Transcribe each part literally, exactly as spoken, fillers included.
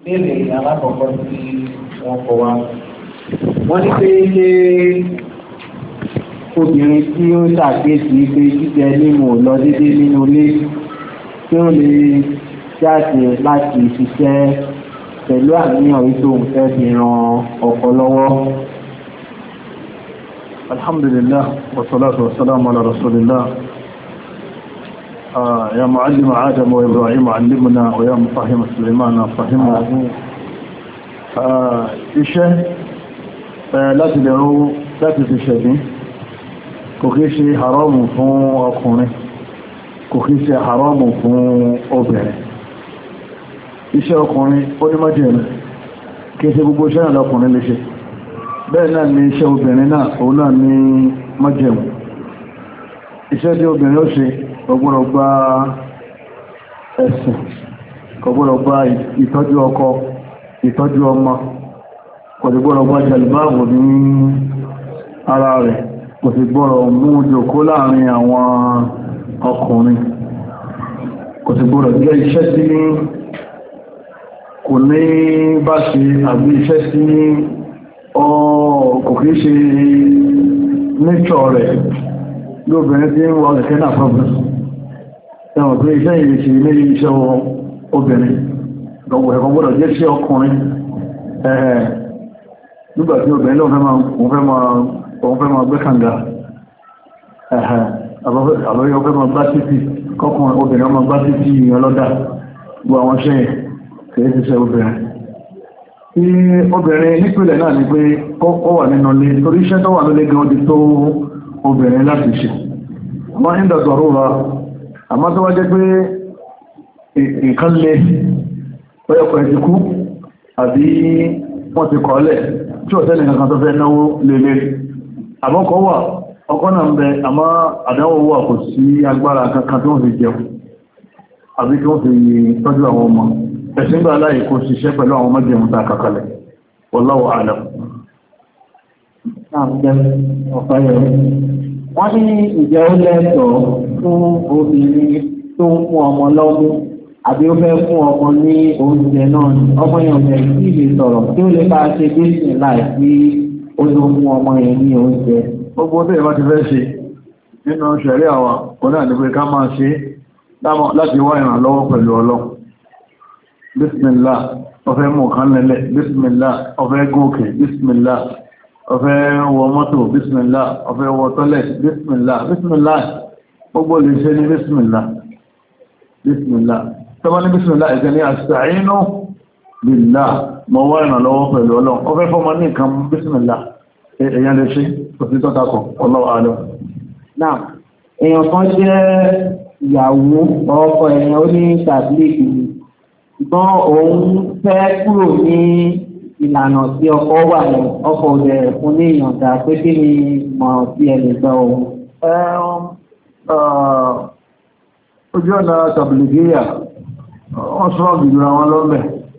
Béèrè alákọ̀ọ́kọ́ tí wọ́n kọ wá. Wọ́n ní pé ṣé obìnrin tí ó ṣàkíyèsí pé jíjẹ mímu lọ dédé nínú ilé tí ó lè jáde láti ṣiṣẹ́ pẹ̀lú àníyàn wípé òun fẹ́ fi ran ọkọ lọ́wọ́. Alhamdulillah wa salatu wa salamu ala rasulillah. يا معلم آدم وإبراهيم علمنا ويا مفهم سليمان فهمنا iṣẹ́ láti lè rú láti fi ṣẹ̀bí kò kí ṣe haramu fún ọkùnrin kò kí ṣe haramu fún obìnrin iṣẹ́ ọkùnrin ó ní májẹ̀mú kí ṣe gbogbo iṣẹ́ náà lọ́kùnrin lè ṣe bẹ́ẹ̀ náà ni iṣẹ́ obìnrin náà òun náà ní májẹ̀mú iṣẹ́ tí obìnrin ó ṣe kọ̀gbọ́rọ̀ gba ẹ̀sìn kọ̀gbọ́rọ̀ gba ìtọ́jú ọkọ ìtọ́jú ọmọ kọ̀gbọ́rọ̀ gba jẹ̀lúbáàbù ní ara rẹ̀ kò sì gbọ́rọ̀ mú jòkó láàrin àwọn ọkùnrin kò sì gbọ́rọ̀ jẹ́ iṣẹ́ tí kò ní bá ṣe àbí iṣẹ́ tí kò kìí ṣe nature rẹ̀ lóbìnrin tí ń wọ ẹ̀kẹ́ náà problem ẹwọ̀n pé iṣẹ́ ìrìnṣì ní iṣẹ́ obìnrin lọ́wọ́ ẹ̀kọ́ gbọ́dọ̀ jẹ́ iṣẹ́ ọkùnrin ẹ̀ẹ̀ nígbàtí obìnrin lọ́wọ́ fẹ́ máa gbé kànga ẹ̀ẹ̀ àbọ́yọ́ fẹ́ máa gbá títì kọkùnrin obìnrin ọmọ gbá títì ọlọ́dà gbọ́ àwọn ṣẹ́ kìí ṣiṣẹ́ obìnrin tí obìnrin nípìnlẹ̀ náà ni pé ó wà nínú ilé torí iṣẹ́ tó wà nílé gan ti tó obìnrin láti ṣe wọ́n ń dọ̀dọ̀rọ̀ wa àmọ́ tó wá jẹ́ pé nǹkan lè pẹ́yọ̀pọ̀ ẹ̀ ti kú àbí wọ́n ti kọ́lẹ̀ tí ó tẹ́lẹ̀ nǹkan tó fẹ́ náwó lélẹ̀ àmọ́kọ́ wà ọkọ́ náà ń bẹ àmọ́ àdánwò wà kò sí agbára kankan tí wọ́n fi jẹun àbí tí wọ́n fi tọ́jú àwọn ọmọ ẹ̀sìn gbà láì kó ṣiṣẹ́ pẹ̀lú àwọn ọmọdéhùn tá kakalẹ̀ wallahu a'lam. Wọ́n ní ìjẹ́ ó lẹ́tọ̀ọ́ fún obìnrin tó ń fún ọmọ lọ́mú àbí ó fẹ́ fún ọmọ ní oúnjẹ náà ní ọmọ yẹn ọ̀nà ìdí lè sọ̀rọ̀ tí ó lè bá ṣe bíṣì láì sí ó ló fún ọmọ yẹn ní oúnjẹ. Gbogbo tí ìwọ́n ti fẹ́ ṣe nínú ṣẹ̀rí àwa kò náà ní pé ká máa ṣe láti wá ìrànlọ́wọ́ pẹ̀lú Ọlọ́run. Bísmìlá ọ̀fẹ́ mú kan lẹ́lẹ̀ bísmìlá ọ̀fẹ́ gòkè bísmìlá ọ̀fẹ́ wọ mọ́tò bísmìlá ọ̀fẹ́ wọ tọ́lẹ̀ bísmìlá bísmìlá gbogbo lè ṣe ní bísmìlá bísmìlá tọ́bá ní bísmìlá ẹ̀jẹ̀ ní àṣàínú bílá mọ̀ wá ìrànlọ́wọ́ pẹ̀lú Ọlọ́run ọ̀fẹ́ fọ́mọ ní nǹkan bísmìlá èèyàn lè ṣe òfin tọ́takọ̀ Allahu a'lam. Náà èèyàn kan jẹ́ ìyàwó ọkọ èèyàn ó ní tàbílì ṣùgbọ́n òun fẹ́ kúrò ní ìlànà tí ọkọ wà ní ọkọ rẹ̀ fún ní ìyànda pé kí ni mọ̀ sí ẹ lè gbọ́ ohun. Ojú ọ̀nà tàbílìgíyà wọ́n sọ́rọ̀ gbìyànjú àwọn lọ́mẹ̀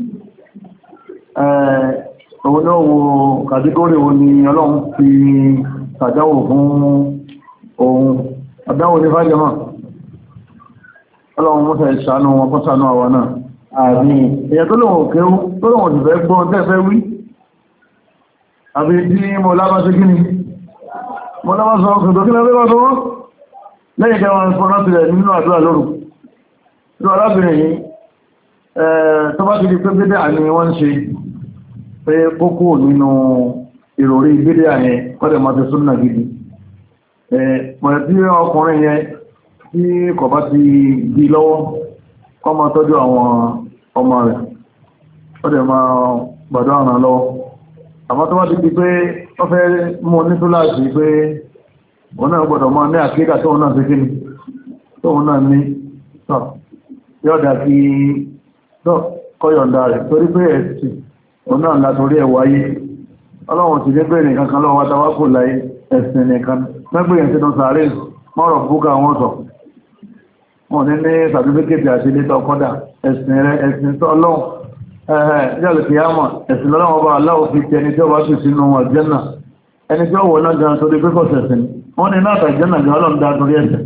òun náà wo kàtíkórì wo ni Ọlọ́run fi tàjáwò fún ohun àdáwò ní fájọmọ́ Ọlọ́run mọ́sẹ̀ ìṣàánú wọn kọ́ ṣàánú àwọn náà àmì èyàn tó lòun òkè tó lòun ti fẹ́ gbọ́n tẹ́fẹ́ wí àbí tí mo lábá sí kíni mo lábá sọ ọkùn tó kí lọ́wọ́ bá sọ́wọ́ lẹ́yìn kẹwàá fún láti rẹ̀ nínú àdúrà lóru tó arábìnrin yìí tó bá ti di pé bídà ni wọ́n ń ṣe pé kókó nínú ìròrí bídà yẹn kọ́dẹ̀ máa ti súnnà gidi pẹ̀lú tí ọkùnrin yẹn tí kò bá ti di lọ́wọ́ kọ́ máa tọ́jú àwọn ọmọ rẹ̀ ó dẹ̀ máa gbàdọ̀ ọ̀ràn lọ́wọ́ àmọ́ tó wá ti di pé wọ́n fẹ́ mú ní tó láti pé òun náà gbọ́dọ̀ máa ní àkíkà tóun náà fi kí ni tóun náà ní tọ́ yọ́dà kí tọ́ kọ́yọ̀ǹda rẹ̀ torí pé ẹ̀sìn òun náà látorí ẹ̀wọ̀ ayé Ọlọ́run ti dé pé nìkan kan lọ́wọ́ tawákò láyé ẹ̀sìn nìkan mẹ́gbẹ̀yẹ̀ sínú sàárè mọ́rọ̀ búkà wọn sọ wọn ní ní sàtífíkètì àti ilé tọkọ́dà ẹ̀sìn rẹ̀ ẹ̀sìn tó Ọlọ́run ẹ̀ẹ́ ìjọ́lù kìyàmọ̀ ẹ̀sìn Ọlọ́run ọba aláwọ̀ fi ti ẹni tí ó bá sì sínú àjẹ́nà ẹni tí ó wọ̀ náà gan torí pé kò sẹ̀sìn wọ́n ní náà tàjẹ́nà gan Ọlọ́run dá torí ẹ̀sìn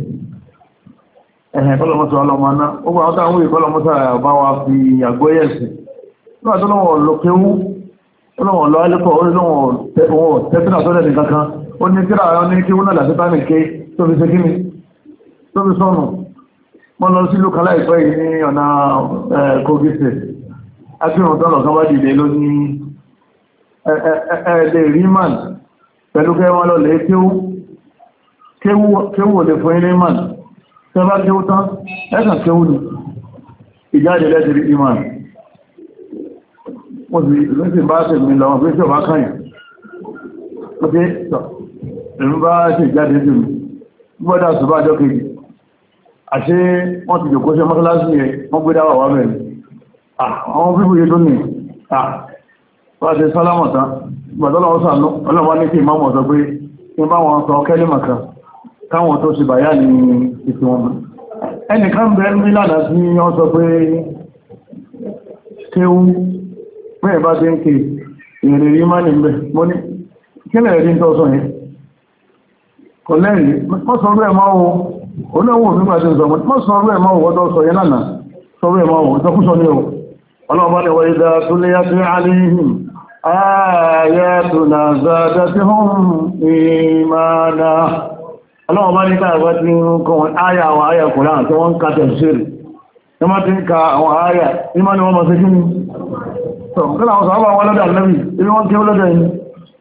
ẹ̀hẹ̀ kọ́lọ̀mọ́sọ ọlọ́mọ náà ó bá ọ́tá wúyè kọ́lọ̀mọ́sọ àbá wa fi àgbóyẹ̀sì nígbà tó lọ́wọ́ lọ kéwú lọ́wọ́ lọ alẹ́kọ̀ọ́ ó lọ́wọ́ tẹ́tínà tó lẹ́ni kankan ó ní tíra àwọn ní kéwú náà láti tánì ké tó fi ṣe kíni tó fi sọ́nù wọ́n lọ sí lókà láìpẹ́ yìí ní ọ̀nà Kogi State akírun tó lọ̀kan bá dìde ló ní ẹ̀ẹ́dẹ̀ ríman pẹ̀lú kẹwàá lọ lè kéwú ò lè fún ilé man tẹ́ bá kéwú tán ẹ̀kàn kéwú ni ìjáde lẹ́tìrí iman wọ́n sì lẹ́sìn bá ṣe mi lọ́wọ́ pé tí ọba káyìn ó dé ẹ̀rù bá ṣe ìjáde jù mí gbọ́dá ṣùgbọ́n àjọ kejì àṣé wọ́n ti jòkó ṣe mọ́sálásí ẹ̀ wọ́n gbé dáwà wà mẹ́rin àwọn fífò yé tó ní wọ́n ti sálámọ̀ tán gbàdọ́lọ́wọ́ sànú ọlọ́wọ́ ní kí ìmáàmù sọ pé kí bá wọn sọ kẹ́límà kan káwọn tó ṣe bàyá ní ìpín wọn ẹnìkan bẹ̀rẹ̀ mílànà tí wọ́n sọ pé kéwú mẹ́rin bá ti ń ké ìrìn rí máa ní ìgbẹ̀ mọ́ ní kílẹ̀ rí tó sọ yẹn kò lẹ́rìí mọ́ sọ rẹ̀ máa wo oníwò nígbà tí ń sọ mọ́ sọ rẹ̀ máa wo ọdọ́ sọ yẹn lánàá sọ rẹ̀ máa wo ìtọ́kúsọ ní o ọlọ́ọ̀bá ni wọ́n ìdá tó lé yá sí àríhìn ayatuna zadatuhum imana ọlọ́wọ́ bá ní káàkiri tí ń kọ́ wọn áyà àwọn áyà Kùránì tí wọ́n ń ká tẹ̀síìrì ní wọ́n ti ń ka àwọn áyà ìmá ni wọ́n mọ̀ sí kí ní tọ́ kílá àwọn sọ́ọ́bà wọn lọ́dà lẹ́bì ibi wọ́n kí ó lọ́dà yìí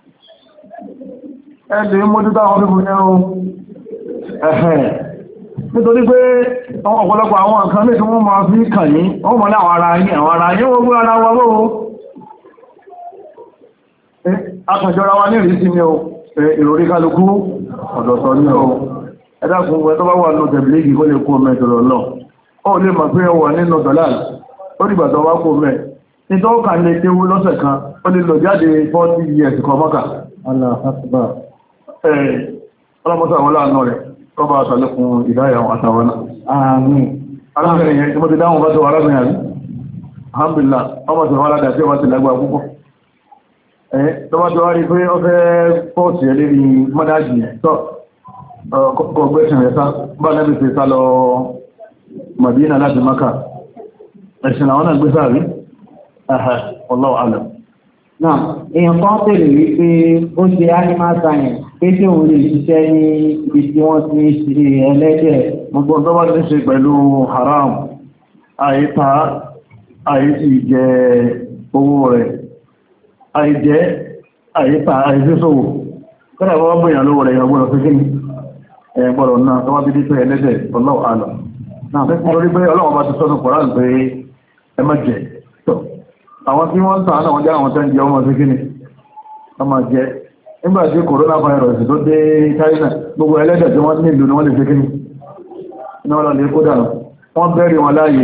ẹ̀lẹ́ mójú táwọn fífò ní ẹ̀rùn ẹ̀hẹ̀ nítorí pé àwọn ọ̀pọ̀lọpọ̀ àwọn nǹkan lè tí wọ́n máa fi kàn yín wọ́n mọ̀ ní àwọn ara yín àwọn ara yín wọ́n gbé ara wa lọ́wọ́ akànjọra wa ní ìrísí ní o ìròrí kálukú ọ̀dọ̀tọ̀ ní o ẹ̀dàkùn ẹ̀ tó bá wà ní tẹ̀bílígì kó lè kó mẹ́tọ̀rọ̀ lọ ó lè mọ̀ pé wà nínú dọ̀láàlì ó dìgbà tó wá kó mẹ́ nítorí kà lè kéwú lọ́sẹ̀ kan ó lè lọ jáde forty years kọ mọ́kà ọlọ́mọ́sà wọn láàánú rẹ̀ tó bá sàlékún ìdáyà àtàwọn náà arábìnrin yẹn tí mo ti dáhùn bá tó arábìnrin àrí alhamdulillah ọmọ tí wọ́n ládàá tí wọ́n ti lágbà púpọ̀ tọ́wọ́tọ́ wá rí pé ó fẹ́ pọ́ọ̀tì ẹ̀ lérí mọ́dájì tọ́ kọ̀gbẹ́sìn rẹ̀ sá bá lẹ́bí fi sá lọ Madina láti Maka ẹ̀sìn àwọn náà gbé sáàrí ẹ̀hẹ̀ Wallahu a'lam. náà èèyàn kan tẹ̀lé wípé ó ṣe animal science pé tí òun lè ṣiṣẹ́ ní ibi tí wọ́n ti ṣe ẹlẹ́dẹ̀. gbogbo tó bá ti ṣe pẹ̀lú haram àìta àìsí jẹ owó rẹ̀ àìjẹ́ àìta àìsísòwò kọ́nà wọ́n bèèyàn lówó rẹ̀ ìyàgbọ́nà fíkín ẹgbọ́rọ̀ náà tó wá bí dípẹ́ ẹlẹ́dẹ̀ Wallahu a'lam. náà nítorí pé Ọlọ́run bá ti sọ́nù Kùránì pé ẹ má jẹ tó àwọn tí wọ́n ń tàn náà wọ́n jẹ́ àwọn tẹ́ ń jẹ ọmọ fíkín ọmọ jẹ nígbà tí coronavirus tó dé China gbogbo ẹlẹ́dẹ̀ tí wọ́n ní ìlú ni wọ́n lè fíkín ní wọ́n lọ lè kó dànù wọ́n bẹ́rì wọn láàyè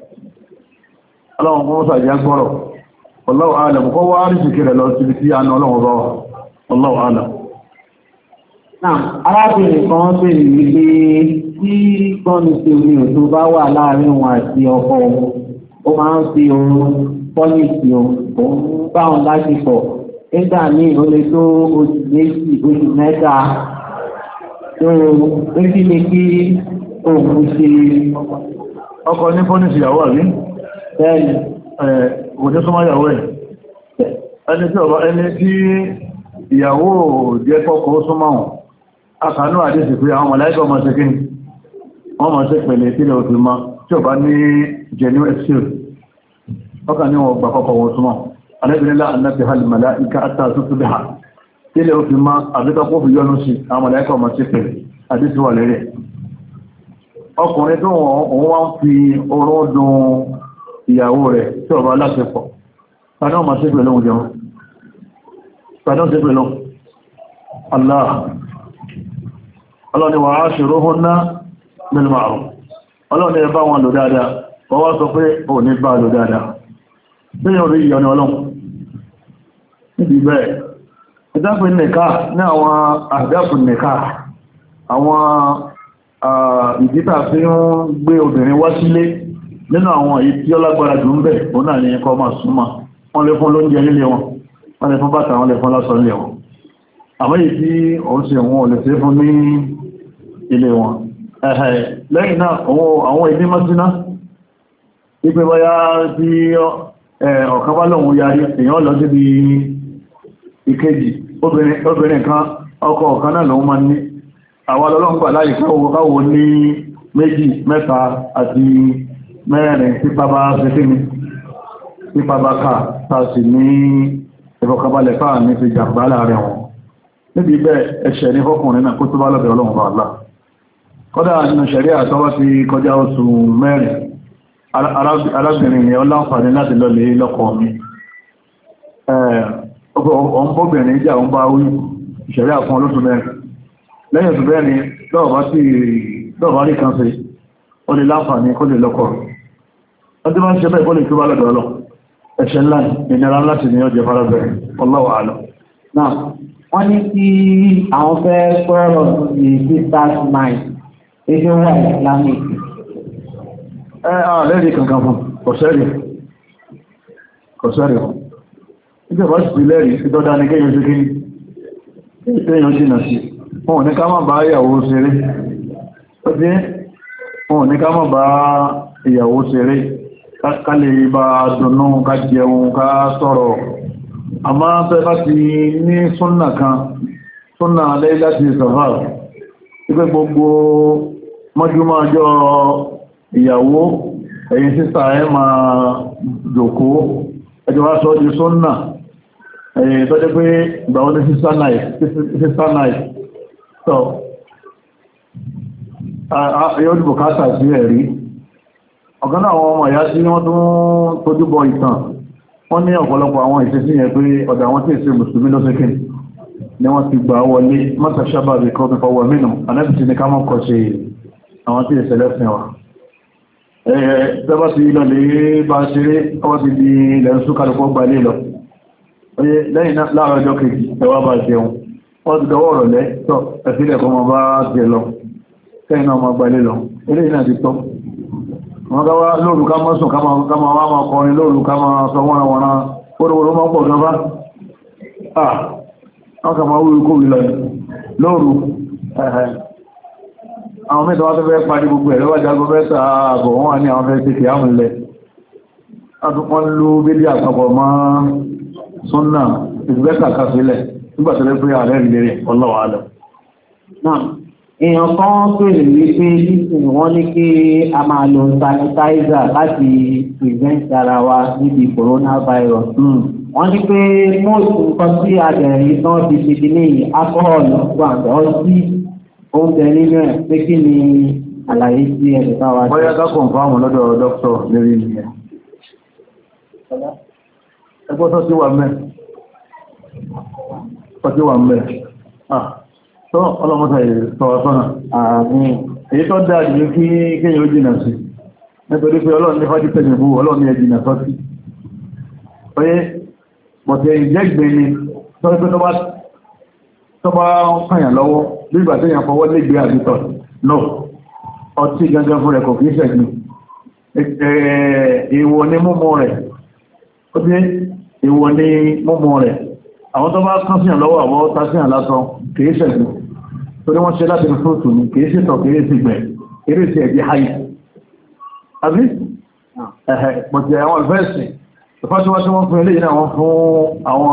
Ọlọ́run kún sàjá gbọ́rọ̀ Wallahu a'lam kọ́ wá rí ṣìkìrẹ̀ lọ sí tí a ní ọlọ́run bá wà Wallahu a'lam. Náà arábìnrin kan bèèrè wípé tí gbọ́nù sí omi òtó bá wà láàrin òun àti ọkọ ó máa ń fi oorun pọ́lìsì òun bá wọn láṣepọ̀ nígbà míì ó lè tó oṣù méjì oṣù mẹ́ta tó rí ní kí òun ṣe ọkọ ní pọ́lìsì ìyàwó àrí bẹ́ẹ̀ni òjò súnmọ́ ìyàwó ẹ̀ ẹni tí ọba ẹni tí ìyàwó jẹ́ kọ́kọ́ súnmọ́ wọn akànú àdísì pé àwọn mọ̀láíkà ọmọ ṣe kíni wọ́n mọ̀ sí pẹ̀lẹ̀ tí lè òfin ma tí ọba ní genuine excuse ọkà ní wọn gbà kọ́kọ́ wọn súnmọ́ alẹ́bìnrinlá annabi hal mọ̀láíkà àtà tútù bí ha tí lè òfin ma àbíkọ́kọ́ fi yọnu sí àwọn mọ̀láíkà ọmọ sí pẹ̀lẹ̀ àdísì wà lẹ́rẹ̀ ọkùnrin tó wọ́n wá ń fi oró dun ìyàwó rẹ̀ tí ọba aláṣepọ̀ tàbí ọmọ sí pẹ̀lú oúnjẹ wọn tàbí ọmọ sí pẹ̀lú Allah Allah ni wà á ṣe róhún ná bil ma'ruf Allah ni ẹbá wọn lò dáadáa wọ́n wá sọ pé ò ní bá lò dáadáa tí yóò rí ìyọni ọlọ́run níbi bẹ́ẹ̀ ìdápin nìká ní àwọn àdápin nìká àwọn ìdítà tí ń gbé obìnrin wá sílé nínú àwọn èyí tí ó lágbára jù ń bẹ̀ òun náà ní ẹkọ́ máa súnmọ́ wọ́n lè fún lóúnjẹ nílé wọn wọ́n lè fún bàtà wọ́n lè fún lásọ nílé wọn àmọ́ èyí tí òun ṣe wọn ò lè ṣe fún ní ilé wọn ẹ̀hẹ̀ lẹ́yìn náà àwọn ìdí mọ́síná wípé báyá tí ọ̀kan bá lóun yarí èèyàn lọ síbi ìkejì obìnrin kan ọkọ ọ̀kan náà lòun máa ní àwọn ọlọ́gbà láyé káwò ní méjì mẹ́ta àti mẹ́rin pípa bá fẹ́fẹ́mi pípa bá ká tàbí ní ìfọ̀kàbalẹ̀ fáà ní ti jàmbá láàrin wọn níbi bẹ́ẹ̀ ẹ̀ṣẹ̀ ní fọ́kùnrin náà kó tó bá lọ́bẹ̀ ọlọ́run bá Allah kọ́dá nínú ṣẹ̀rí àtọ́wọ́ ti kọjá oṣù mẹ́rin arábìnrin ni ọláǹfààní láti lọlẹ̀ lọ́kọ mi ọ̀nbọ̀bìnrin jà ń bá wí ìṣẹ̀rí àfún olóṣù mẹ́rin lẹ́yìn oṣù mẹ́rin lọ́ọ̀bá rí kan sí ó lè láǹfààní kó lè lọ́kọ ọdún máa ń ṣe bẹ́ẹ̀ kó lè tó bá lọ́dọ̀ ọlọ́ ẹ̀ṣẹ̀ ńlá ìnira láti ní ọjọ́ farabeere wallahu a'lam. náà wọ́n ní kí àwọn fẹ́ gbọ́rọ̀ sí sisters mind ẹgbẹ́ wà islamic. ẹ àwọn lẹ́rìí kankan fún kọ̀sẹ́rì kọ̀sẹ́rì fún ìjọba sì lẹ́rìí sí tọ́dá ní kéyàn sí kí kéyàn jìnà sí wọn ò ní ká má bá ìyàwó ṣeré ó dé wọn ò ní ká má bá ìyàwó ṣeré ká lè bá dùnnú ká jẹun ká sọ̀rọ̀ àmá tẹ́ bá ti ní súnnà kan súnnà lẹ́yìn láti safar ipé gbogbo mọ́júmọ́ ọjọ́ ìyàwó ẹ̀yin sísà ẹ máa jòkó ẹjọ́ wá sọ́ di súnnà ẹ̀yìn tó jẹ́ pé ìgbàwọ́ ní sísà náà so yóò dìbò káàtà sí ẹ̀rí ọ̀gán náà àwọn ọmọ ìyá tí wọ́n tún tójú bọ ìtàn wọ́n ní ọ̀pọ̀lọpọ̀ àwọn ìṣesí yẹn pé ọ̀dọ̀ àwọn tí èsì mùsùlùmí lọ́sẹ̀kìn ni wọ́n ti gbà wọlé mọ́ta sábàbí kọ́ fífọ́ wọ mínú anábìsí ní ká mọ́ kọ́ ṣe àwọn tí èsì lẹ́sìn wa ẹ̀ẹ́dẹ́bá ti lọ lè bá ṣeré ọwọ́ ti di ilẹ̀ ń súnkàlùkọ́ gbà lé lọ lẹ́yìn láàárọ̀ ọjọ́ kejì ẹwà bá jẹun wọ́n ti dọwọ́ ọ̀rọ̀ lẹ́ tọ́ ẹ̀fílẹ̀ kọ́ mọ bá jẹ lọ kẹ́yìn náà mọ gbà lé lọ eléyìí náà ti tọ́ wọ́n ká wá lóòrù ká mọ́ sùn ká máa wá máa kọrin lóòrù ká máa sọ wọ́n àwọn orówóró máa pọ̀ gan bá ah wọ́n ká máa wúrú kóbi lọ lóòrù ẹ̀hẹ̀ àwọn mẹ́ta wá tó fẹ́ parí gbogbo ẹ̀rọ wájá gbogbo ẹ̀ta àbọ̀ wọ́n wà ní àwọn fẹ́ tètè àmì ilẹ̀ wọ́n lú bídí àpapọ̀ mọ́ súnnà ìgbẹ́ta kásílẹ̀ nígbàtẹ́lẹ́ pé ààrẹ ìlérí Allahu a'lam. náà èèyàn kan pèrè wípé nísìn wọ́n ní kí a máa lo sanitizer láti prevent ara wa níbi coronavirus. wọ́n ní pé most nǹkan tí àjẹ̀rí náà ti ṣe kí ní alcohol gbàgbọ́ ọtí oúnjẹ nínú ẹ̀ pé kí ni àlàyé sí ẹ̀rẹ̀ táwa ṣe. wọ́n yá ká kọ̀ǹfàmù lọ́dọ̀ dókítà lérí nìyẹn. ẹgbẹ́ tó ti wà mẹ́ tó ti wà mẹ́ tó ọlọ́mọ́ta ìtọ́wọ́ sọ́nà àmín èyí tó dáa jù kí kéyàn ó jìnà sí nítorí pé ọlọ́run ní fájí tẹ̀lẹ̀ bú ọlọ́run ní ẹjìnà sọ́tí oye bọ̀tẹ̀ ìjẹ́gbẹ̀ ni tó pé tó bá kàyàn lọ́wọ́ bí ìgbà tẹ́yàn fọwọ́ lẹ́gbẹ̀ẹ́ àbítọ̀ no ọtí gangan fún rẹ̀ kò kìí ṣẹ̀gbìn èèwọ̀ ní múmú rẹ̀ ó dé èèwọ̀ ní múmú rẹ̀ àwọn tó bá kán síyàn lọ́wọ́ àwọn tásíyàn lásán kìí ṣẹ̀gbìn torí wọ́n ṣe láti fi fóòtù ní kìí ṣètọ̀ kìí sí gbẹ̀ eré sí ẹ̀dí haì àbí ẹ̀hẹ̀ pọ̀tí àwọn ìfẹ́ẹ̀sì ìfásíwá tí wọ́n fún ilé ìrìnà wọn fún àwọn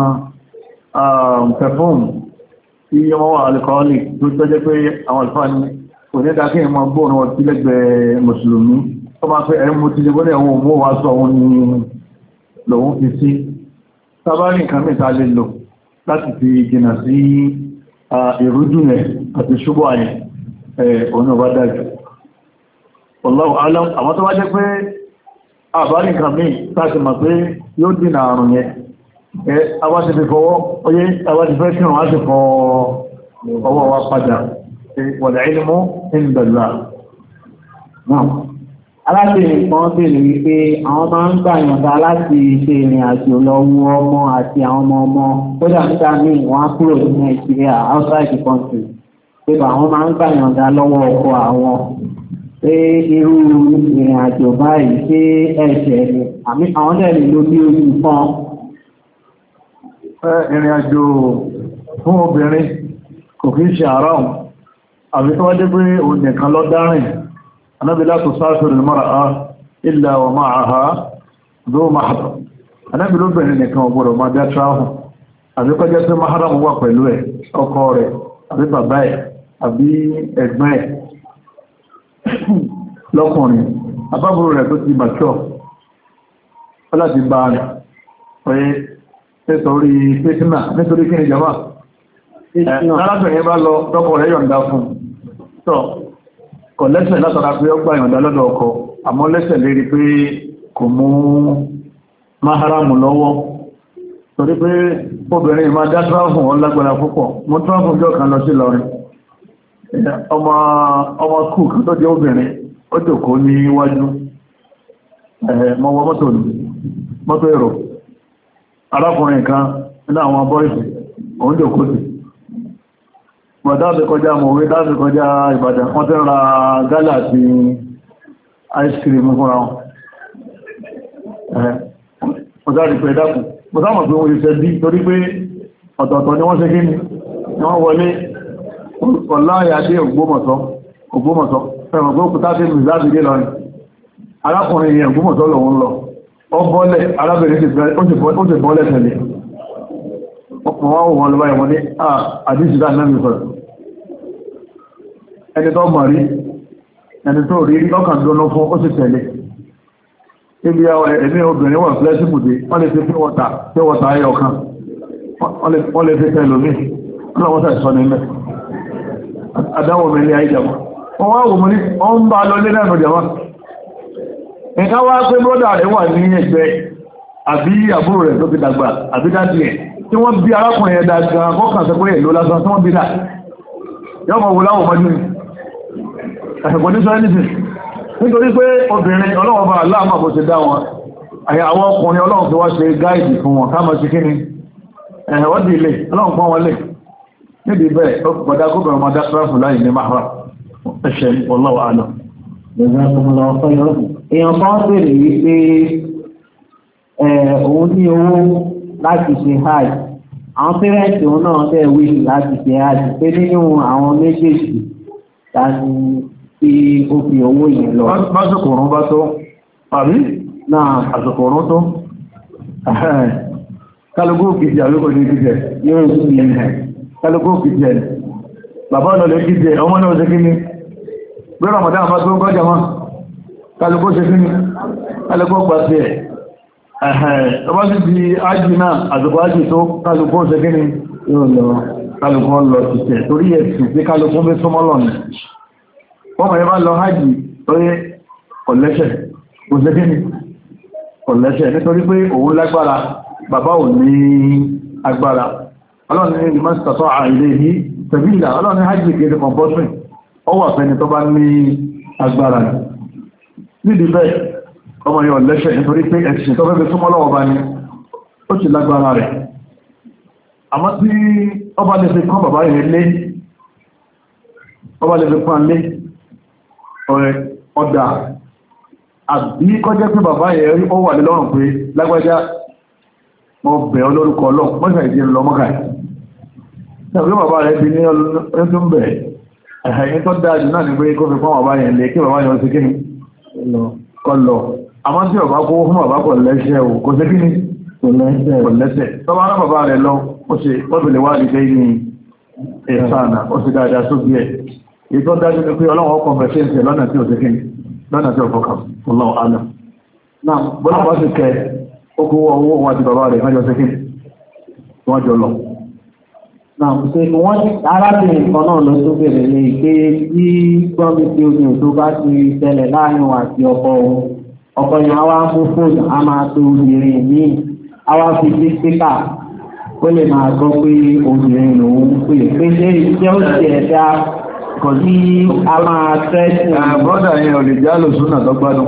pẹ̀fúmù tí wọ́n wà alìkọ́ọ́lì tó tọ́jẹ́ pé àwọn ìfáàní kò ní dákí ìmọ̀ gbóòrùn ọtí lẹ́gbẹ̀ẹ́ mùsùlùmí tó máa fẹ́ ẹ̀rùn mú ti lè gbọ́dẹ̀ àwọn òmú wa sọ òun ni lòun fi sí sábárì nǹkan mẹ́ta lè lò láti fi jìnà sí ìrújú rẹ̀ àti ṣubú àyẹ̀ ọ̀nà bá dájú. Wallahu a'lam àwọn tó wá jẹ́ pé àbárí nǹkan míì láti mọ̀ pé yóò dínà àrùn yẹn ẹ awá ti fi fọwọ́ oyé awá ti fẹ́ kírùn á ti fọ ọwọ́ wa padà wal ilmu inda Allah. alábìnrin kan bèèrè wípé àwọn máa ń gbà yọ̀ǹda láti ṣe ìrìn àjò lọ wo ọmọ àti àwọn ọmọ ọmọ kódà níta míì wọ́n á kúrò ní Nàìjíríà outside the country pé àwọn máa ń gbà yọ̀ǹda lọ́wọ́ ọkọ àwọn pé irú ìrìn àjò báyìí ṣé ẹ̀ṣẹ̀ ni àmì àwọn dẹ̀ lè lo bí oṣù kan. ìrìn àjò fún obìnrin kò kí ń ṣe àráhùn àbí tó wá dé pé òun nìkan lọ dárìn Ànábì la tusafiru al-mar'a illa wa ma'aha ló mahram anábì ló bẹ̀rẹ̀ nìkan ọgbọ̀rọ̀ máa dá travel àbí kọjá tí mahram wà pẹ̀lú ẹ̀ ọkọ rẹ̀ àbí bàbá ẹ̀ àbí ẹ̀gbọ́n ẹ̀ lọ́kùnrin àbábúrò rẹ̀ tó ti mature láti bá rẹ̀ pẹ̀lú nítorí pẹ́sínà nítorí kí ni jama lárábìnrin bá lọ tọ́kọ rẹ̀ yọ̀ǹda fún tọ́ kò lẹ́sẹ̀ látara pé ó gbà yọ̀ǹda lọ́dọ̀ ọkọ àmọ́ lẹ́sẹ̀ lérí pé kò mú máhàrámù lọ́wọ́ torí pé obìnrin máa dá tráfùn wọn lágbára púpọ̀ mú tráfùn jọ kan lọ sí lọrin ọmọ kú tó jẹ́ obìnrin ó jòkó níwájú mọ́wọ́ mọ́tò mọ́tò èrò arákùnrin kan nínú àwọn bọ́ìsì òun jòkó sí mọ̀ dáàbì kọjá mọ̀wé dáàbì kọjá Ìbàdàn wọ́n tẹ́ ra gálà àti ice cream fúnra wọn ọ̀dáàrí pẹ̀ dákùn mo sáàmọ̀ pé wọ́n yìí ṣẹ́ bí torí pé ọ̀tọ̀ọ̀tọ̀ ni wọ́n ṣe kí ni wọ́n wọlé ọláyàdé Ògbómọ̀ṣọ́ Ògbómọ̀ṣọ́ ẹ̀rọ̀gbó kúta sí mìzáàbìdé lọ́rin arákùnrin yẹn Ògbómọ̀ṣọ́ lòun lọ ọ bọ́lẹ̀ arábìnrin ó sì bọ́lẹ̀ tẹ̀lé ọkùnrin wọ́n wọ́n lọ́wọ́ ẹ̀wọ̀n ní àdíṣìdá mẹ́rin sọ̀rọ̀ ẹni tó mọ̀ rí ẹni tó rí lọ́kàn dúnú fún ó sì tẹ̀lé ibi ẹ̀mí obìnrin wà flẹ́sìmùdé wọ́n lè fi pí wọ́ta pí wọ́ta ayé ọ̀kan wọ́n lè fi tẹ̀lómí ọlọ́wọ́n sàì sọ nílẹ̀ adáwọ̀ mẹ́lẹ̀ ayéjàmọ́ wọ́n wá wò mú ní wọ́n ń bá lọ lé lẹ́nu jàmọ́ nǹkan wá pé bọ́dà rẹ̀ wà ní ẹgbẹ́ àbí àbúrò rẹ̀ tó fi dàgbà àbí dájú ẹ̀ tí wọ́n bí arákùnrin ẹ̀dà gan kọ́kàn sọ pé èlò lásán tí wọ́n bí dà yọ́ mọ̀ wò láwọ̀ mọ́jú ẹ̀sẹ̀kọ́ ní sọ́ẹ́nìsì nítorí pé obìnrin ọlọ́wọ́ bá aláàmà bó ti dá wọn àyà àwọn ọkùnrin ọlọ́run tí wọ́n ṣe gáìdì fún wọn káàmà sí kíní ẹ̀hẹ̀ wọ́n dì ilé ọlọ́run pọ́n wọn lè níbi bẹ́ẹ̀ ọgbọ̀dá gómìnà ọmọdé tráfù láì ní máa ẹ̀ṣẹ̀ wallahu a'lam. èèyàn kan bèèrè wípé òun ní owó láti ṣe hajj àwọn pẹ́rẹ́ǹtì òun náà bẹ́ẹ̀ wí láti ṣe hajj pé nínú àwọn méjèèjì tani tí ó fi owó yẹn lọ. Básìkò òrùn bá tó, àbí? Náà àsìkò òrùn tó. Kálùkù kìí àríkò ní kíjẹ. Yóò sí ẹ̀hẹ̀. Kálùkù kìí ẹ̀. Bàbá ọ̀nà kíjẹ, ọmọ náà ṣe kíní. Bí Ramadan àmá tó ń kọjá wọn. Kálùkù ṣe kíní. Kálùkù gbà sí ẹ̀. Ẹ̀hẹ̀. Ọba sí di ájì náà, àsìkò ájì tó kálùkù ṣe kíní. Yóò lọ. Kálùkù lọ ti tẹ̀. Torí ẹ̀sìn pé kálùkù bí súnmọ́ lọ́nà. Wọ́n mọ̀ ẹbá lọ hajji orí ọ̀lẹ́ṣẹ̀, òṣèkíní ọ̀lẹ́ṣẹ̀ nítorí pé òun lágbára, bàbá ò ní agbára. Ọlọ́run ní ìmọ̀ ìsàtọ́ àìlè yìí tẹ̀bí ìlà, ọlọ́run ní hajji kéde compulsory, ọ wà fẹ́ni tó bá ní agbára. Nídìí bẹ́ẹ̀, ọmọ yẹn ọ̀lẹ́ṣẹ̀ nítorí pé ẹ̀sìn tó fẹ́ fi súnmọ́ lọ́wọ́ bá ní, ó ti lágbára rẹ̀. Àmọ́ tí ọba lè fi kán bàbá yẹn lé, ọba lè fi kán lé, ọ̀rẹ́ ọ̀dà àbí kọjẹ́ pé bàbá yẹ̀ rí ó wà ní lọ́rùn pé lágbájá wọ́n bẹ̀ olórúkọ ọlọ́run mọ́sà ìdí lọ mọ́kà ẹ̀ bàbá rẹ̀ bí ní ọdún bẹ̀ ẹ̀yìn tó dájú náà ní pé kó fi pọ́n bàbá yẹn lè kí bàbá yẹn sí kíni kọ lọ àmọ́ tí bàbá kó fún bàbá kò lẹ́sẹ̀ ò kò sí kíni kò lẹ́sẹ̀ tó bá rán bàbá rẹ̀ lọ ó sì pọ́bìlì wá ní ní ìsànà ó sì dáadáa sóbi ẹ̀ ìtọ́ dájú ní pé ọlọ́run ọkọ̀ fẹ̀ṣẹ́ǹsì lọ́nà tí ó ṣe kíni lọ́nà tí ó fọ́kà Allahu a'lam. Náà bọ́lá bá ti kẹ okú owó wọn àti bàbá rẹ̀ wọ́n jọ ṣe kíni wọ́n jọ lọ. Náà ṣe ni wọ́n arábìnrin kan náà lọ tó bẹ̀rẹ̀ ní pé tí gbọ́nmi tí omi ò tó bá ti ṣẹlẹ̀ láàrin wọn àti ọkọ òun ọkọ yẹn á wá mú fóònù á máa tó obìnrin míì á wá fi sí síkà ó lè máa gbọ́ pé obìnrin lòun pè pé ṣé iṣẹ́ ó ti ẹ̀dá kò ní a máa tẹ́sí. Bọ́dà yẹn ò lè jálò súnà tó gbádùn.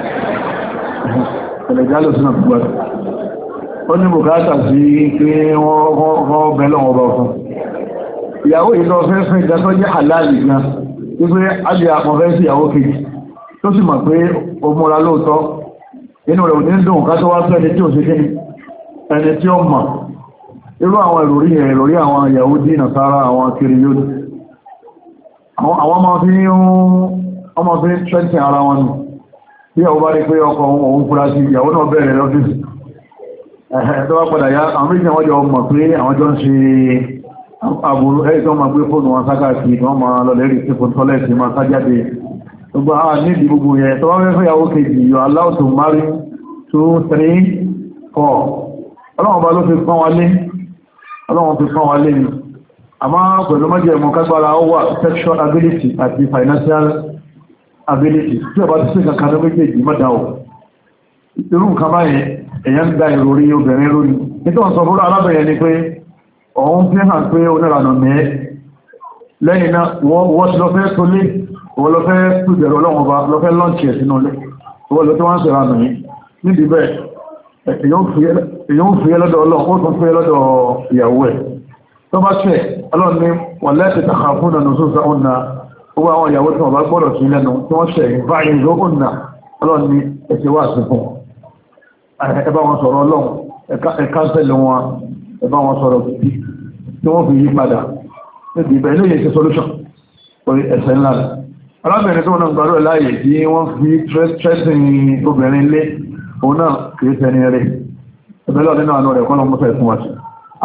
Ò lè jálò súnà tó gbádùn. Ó ní bùkátà sí pé wọ́n bẹ lọ́wọ́ bá fún. Ìyàwó yìí lọ fẹ́ fẹ́ ìjá tó jẹ́ àláàlì gan. Wípé ájẹ́ àpọ̀fẹ́ sí ìyàwó kejì. Tó sì mọ̀ pé ó múra lóòótọ́. Inú rẹ̀ ò ní dùn ká tó wá fẹ́ ẹni tí ò sí kí ẹni tí ó mọ̀. Irú àwọn ìròrí yẹn ìròrí àwọn ìyàwó dínà sára àwọn kiri yóò àwọn ọmọ fi ń ọmọ fi ń tẹ́ntì ara wọn nù bí ọwọ́ bá rí pé ọkọ̀ òun fura sí ìyàwó náà bẹ̀rẹ̀ lọ́fíìsì ẹ̀ẹ́ tó wá padà yá àwọn méjì wọ́n jọ mọ̀ pé àwọn jọ ń ṣe àbúrú ẹ̀ tó máa gbé fóònù wọn sákàkì wọ́n máa lọlẹ̀ rí sí fún tọ́lẹ̀tì máa sájáde gbogbo àwọn nídìí gbogbo yẹn tó wá fẹ́ fẹ́ ìyàwó kejì you are allowed to marry two three four ọlọ́run bá ló fi pọ́n wa lé ọlọ́run fi pọ́n wa lé ni àmọ́ pẹ̀lú mọ́jẹ̀mọ́ kágbára ó wà sexual ability àti financial ability tí ọba ti sí kankan ní méjèèjì mọ́dá ọ̀ irú nǹkan báyìí èyàn ń da ìròrí obìnrin lórí nítorí sọ fún alábẹ̀yẹ ni pé òun fi hàn pé onírànà mẹ́ lẹ́yìn náà wọ́n ti lọ fẹ́ tó lé wọ́n lọ fẹ́ pùdẹ̀rọ ọlọ́wọ́ba lọ fẹ́ lọ́ǹkì ẹ̀ sínú ilé wọ́n lọ tí wọ́n ń sẹ̀rọ àmì níbi bẹ́ẹ̀ èyàn ń fi lọ́dọ̀ ọlọ́run ó tún fi lọ́dọ̀ ìyàwó ẹ̀ tó bá ṣẹ̀ ọlọ́run ní wọ́n lẹ́ẹ̀tì tàkà fún ọ̀nà sósà ọ̀nà owó àwọn ìyàwó tí wọ́n bá gbọ́dọ̀ sí lẹ́nu tí wọ́n ṣẹ̀ báyìí ló ọ̀nà ọlọ́run ní ẹ̀ṣẹ̀ wà sí fún ẹbá wọn sọ̀rọ̀ ọlọ́run ẹ̀ká sẹ́lẹ̀ wọn ẹbá wọn sọ̀rọ̀ tí wọ́n fi yí padà níbi ibẹ̀ ilé ìṣẹ́ solution orí ẹ̀ṣẹ̀ ńlá alábẹ̀rẹ̀ tó náà gbàrọ̀ láàyè tí wọ́n fi trẹ́sìn obìnrin lé òun náà kìí sẹ́ni rẹ̀ ẹgbẹ́lọ́ nínú àánú rẹ̀ kọ́ lọ mọ́sẹ̀ fún wa sí.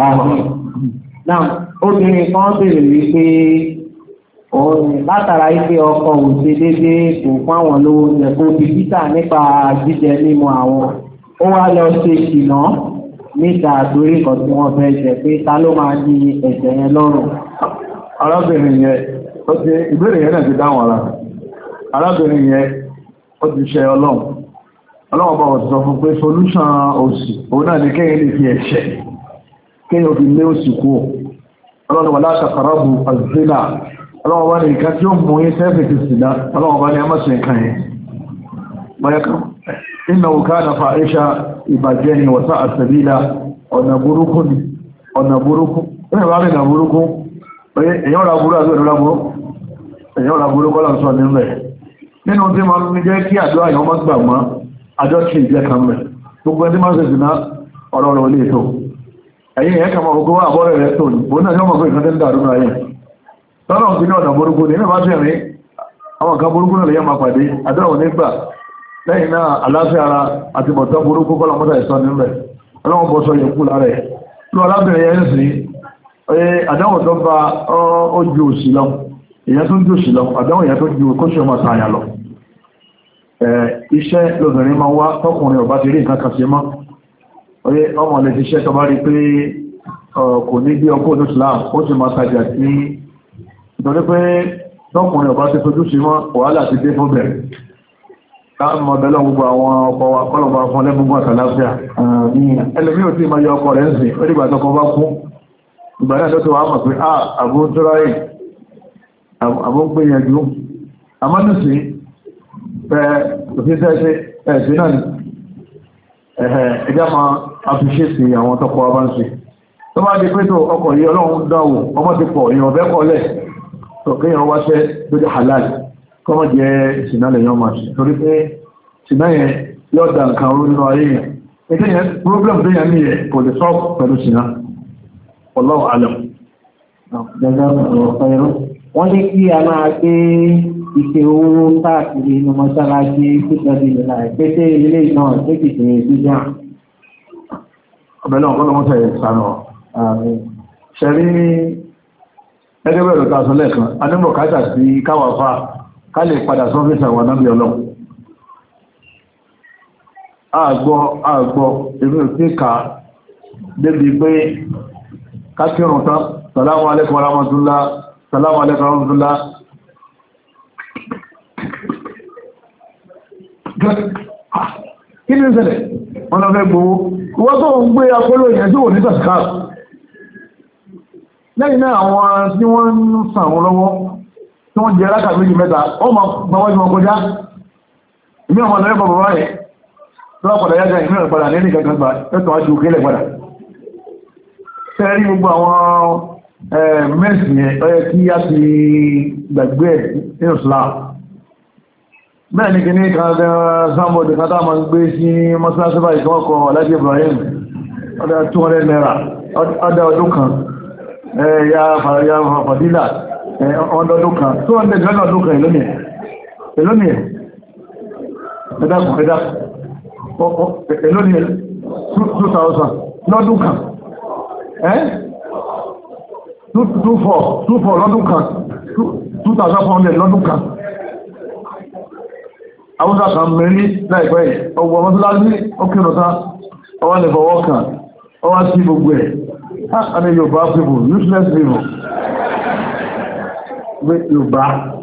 obìnrin kan bèèrè wípé òun látara ipé ọkọ òṣè dédé kò fún àwọn lówó oúnjẹ kó fi títà nípa jíjẹ mímu àwọn ó wá lọ ṣe ṣìnà níta àtòrí kan tí wọ́n fẹ́ jẹ pé ta ló máa ní ẹ̀jẹ̀ yẹn lọ́rùn. arábìnrin yẹn ó ti ìbéèrè yẹn náà ti dáhùn ara arábìnrin yẹn ó ti ṣe ọlọ́run ọlọ́run bá wọ́n sọ fún pé solution òsì òun náà ní kéyìn lè fi ẹ̀ṣẹ̀ kéyìn fi lé òsì kú ọlọ́run wà látàkàràbù àzínà ọlọ́run bá ní nǹkan tí ó mú yín sẹ́fì ti sìdá ọlọ́run bá ní ẹmọ́sìn nǹkan yẹn mayaka inna kana fa'isha ìbàjẹ́ ni wasa àsàbílà ọ̀nà burúkú ni ọ̀nà burúkú ẹ̀yìn bá rí ọ̀nà burúkú èyàn ra burú àti ọ̀nà burú èyàn ra burú kọ́lá sọ nílẹ̀ nínú tí ma ń jẹ́ kí àjọ àyàn mọ́ gbà mọ́ àjọ kí ìjẹ́ kan mẹ́ gbogbo ẹni máa ń sèṣì ná ọ̀rọ̀ rẹ̀ olè tó ẹ̀yìn ẹ̀ kà máa gbogbo àbọ̀rẹ̀ rẹ̀ tó ní òun náà yọ́ mọ̀ pé ìkan tẹ́ ń dàrú náà yẹn tọ́lọ̀ sí ní ọ̀nà burúkú ní ẹ̀mẹ́ bá tẹ̀ rí àwọn kan burúkú náà lè yẹ́ máa pàdé àjọ òní gbà lẹ́yìn náà aláfẹ́ ara àti bọ̀tán burúkú kọ́lọ̀ mọ́ta ìsọ nílẹ̀ ọlọ́run bọ́ sọ yẹ̀kú lára ẹ̀ lọ alábìnrin yẹn sí àdáwò tó bá ojú òsì lọ èyàn tó jù òsì lọ àdáwò èyàn tó ju kóṣù ọmọ tààyà lọ iṣẹ́ lóbìnrin máa wá tọkùnrin ọba ti rí nǹkan kan sí mọ́ ọmọ lè ti ṣẹ́ tó bá rí pé kò ní bí ọkọ̀ ní Islam ó sì máa tajà sí nítorí pé tọkùnrin ọba ti fojú sí mọ́ wàhálà ti dé fún bẹ̀rẹ̀ káàmọ̀ bẹ̀lọ́ gbogbo àwọn ọkọ̀ wa kọ́lọ̀bà fún lẹ́gbogbo àtàláfíà ẹlẹ́mí ò tí ma yọ ọkọ̀ rẹ̀ ń sìn ó dìgbà tọkọ bá kú ìgbà náà tó tó wà mọ̀ pé à àbú tíráì àbú gbìyànjú amánúsí pẹ̀ òfin tẹ́ẹ̀ṣẹ́ ẹ̀ẹ̀sì náà ni ẹjá ma àfiṣẹ́sì àwọn tọkọ wa bá ń ṣe tó bá di pé tó ọkọ̀ yìí ọlọ́run dáwò ọmọ ti pọ̀ èèyàn ọ̀fẹ́ kọlẹ̀ tó kéèyàn wáṣẹ́ lójú halal kọ́mọ̀ jẹ́ ìsìnà lèyàn máa ṣe torí pé ìsìnà yẹn yóò dá nǹkan orú nínú ayé yẹn ètò yẹn problem tó yẹn ní ẹ̀ kò lè solve pẹ̀lú ìsìnà Wallahu a'lam. wọ́n ní kí a máa gbé ike owó káàkiri inú mọ́ṣáláṣí pípẹ́bí ìlà ìpẹ́tẹ́ ilé náà tó kì í ṣíjà. ọbẹ̀ náà kọ́ lọ́wọ́ tẹ̀ sànà ṣẹ̀rí ẹgbẹ́ bẹ̀rẹ̀ tó aṣọ lẹ́ẹ̀kan adébọ̀ kájà sí káwàfà ká lè padà sọ́fíìsì àwọn náàbí ọlọ́run àgbọ́ àgbọ́ èmi ò tí ká débi pé kákírùn tán salamu alaikum warahmatullah salamu alaikum warahmatullah kí ní ìṣẹ̀lẹ̀ wọ́n lọ fẹ́ gbówó wọ́n tó ń gbé akóló ìyẹn tí wò ní tàṣíká lẹ́yìn náà àwọn tí wọ́n ń sàn wọn lọ́wọ́ tí wọ́n jẹ́ alákà méjì mẹ́ta ó ma gbáwájú wọn kọjá ìmí ọmọ lẹ́rẹ́ bàbá ráyẹ̀ tó wá padà yájá ìmí ọ̀rẹ́ padà lẹ́nì kankan gbà ẹ̀tọ́ wájú kílẹ̀ padà tẹ́rí gbogbo àwọn mẹ́sì yẹn ó yẹ kí á ti gbàgbé ẹ̀ nínú Islam bẹ́ẹ̀ ni kìíní kan sáàmọ̀dé kan táà ma ń gbé sí mọ́sálásí báyìí kan ọkọ̀ Alhaji Ibrahim ọdá two hundred naira ọdá ọdún kan ya fàdílà ọdún kan two hundred naira ọdún kan ìlónìí ìlónìí ẹ̀dàkùn ẹ̀dàkùn èlò ní two thousand lọ́dún kan ẹ́ two four two four lọ́dún kan two thousand four hundred lọ́dún kan àwúsá kan mẹ́rin láìpẹ́ ọgbọ̀ mọ́sílásí ókèrọta ọwá lè fọwọ́ kan ọwá sí gbogbo ẹ̀ ààrẹ Yorùbá people useless people Yorùbá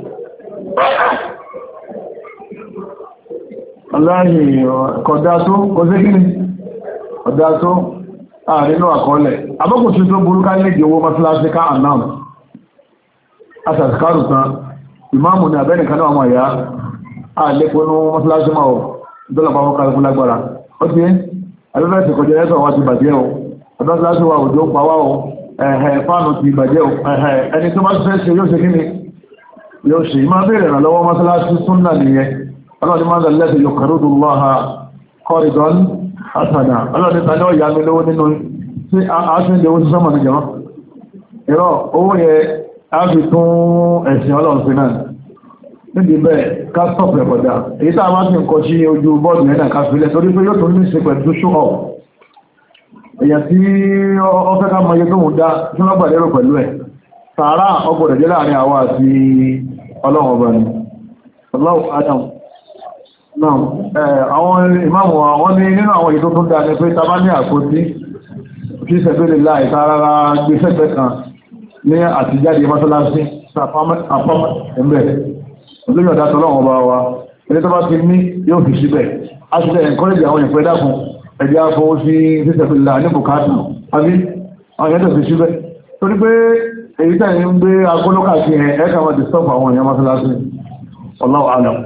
aláàrin kọ̀dá tó kọ̀sẹ́ kí ni ọ̀dá tó ààrínú àkọọ́lẹ̀ abọ́kù tí tó burúká ní ìgbòwó mọ́sílásí ká announce asàtìkárù tán ìmáàmù ní abẹ́nìkan náà wọ̀nyá àlékónú mọ́sílásí máa dọ́lọ̀pá wọ́n kàrùkú lágbára ó ti ẹlẹ́fẹ́ ti kọjẹ́ ẹ́sọ̀ wá ti bàjẹ́ o ọdọ́sílásí wa òjò pàwá o ẹ̀hẹ̀ fánù ti bàjẹ́ o ẹ̀hẹ̀ ẹni tó bá fẹ́ ṣe yóò ṣe kí ni yóò ṣe ìmá bèèrè ràn lọ́wọ́ mọ́sílásí súnnà nìyẹn ọlọ́ni máa ń lẹ́sẹ̀ yóò kàrúdù lọ́ha kọ́rìdọ́n hasana ọlọ́ni tàní ọ̀yà mi lówó nínú tí a ṣe ń lè owó sí sọ́mọ̀ níjọ́ ìrọ̀ owó yẹ a fi tún ẹ̀sìn ọlọ́run sí náà níbi bẹ́ẹ̀ ká stop ẹ̀kọ̀dá èyí tá a máa ti ń kọ sí ojú bọ́ọ̀dù ẹ̀nà ká filẹ̀ torí pé yóò tún ní ṣe pẹ̀lú show off èyàn tí ó fẹ́ ká mọ iye tó ń dá tí wọ́n gbà lérò pẹ̀lú ẹ̀ sàárà ọgbọ̀dọ̀ jẹ́ láàrin àwa àti ọlọ́run ọba ni ọlọ́run adam náà àwọn ìmáàmù àwọn ní nínú àwọn èyí tó tún dá ní pé ta bá ní àpótí kí sẹ́gbẹ́lẹ̀ láì sárára gbé sẹ́gbẹ́ kan ní àtijáde mọ́sálásí àpamọ́ ẹ̀mẹ́ olóyìn ọ̀dá tọ́lọ́wọ́ bá wa ẹni tó bá ti ní yóò fi síbẹ̀ a ti tẹ́ ẹ̀kọ́lẹ̀jì àwọn ìpẹ́ dákun ẹ̀dí afọ́ sí sísẹ̀fìlà ní bukatu àbí àwọn ẹ̀dẹ̀ fi síbẹ̀ torí pé èyí tẹ́ ń gbé agbólókà sí ẹ̀ ẹ̀kà wọn disturb àwọn èèyàn mọ́sálásí Allahu a'lam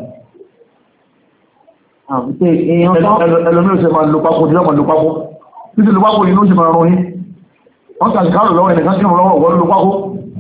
ẹlòmí ò ṣe máa lo pápó tí lọ́mọ̀ lo pápó títí lo pápó inú ṣe máa rún yín wọ́n kà sí káàrù lọ́wọ́ ẹnìkan kí wọ́n wọ́n lo pápó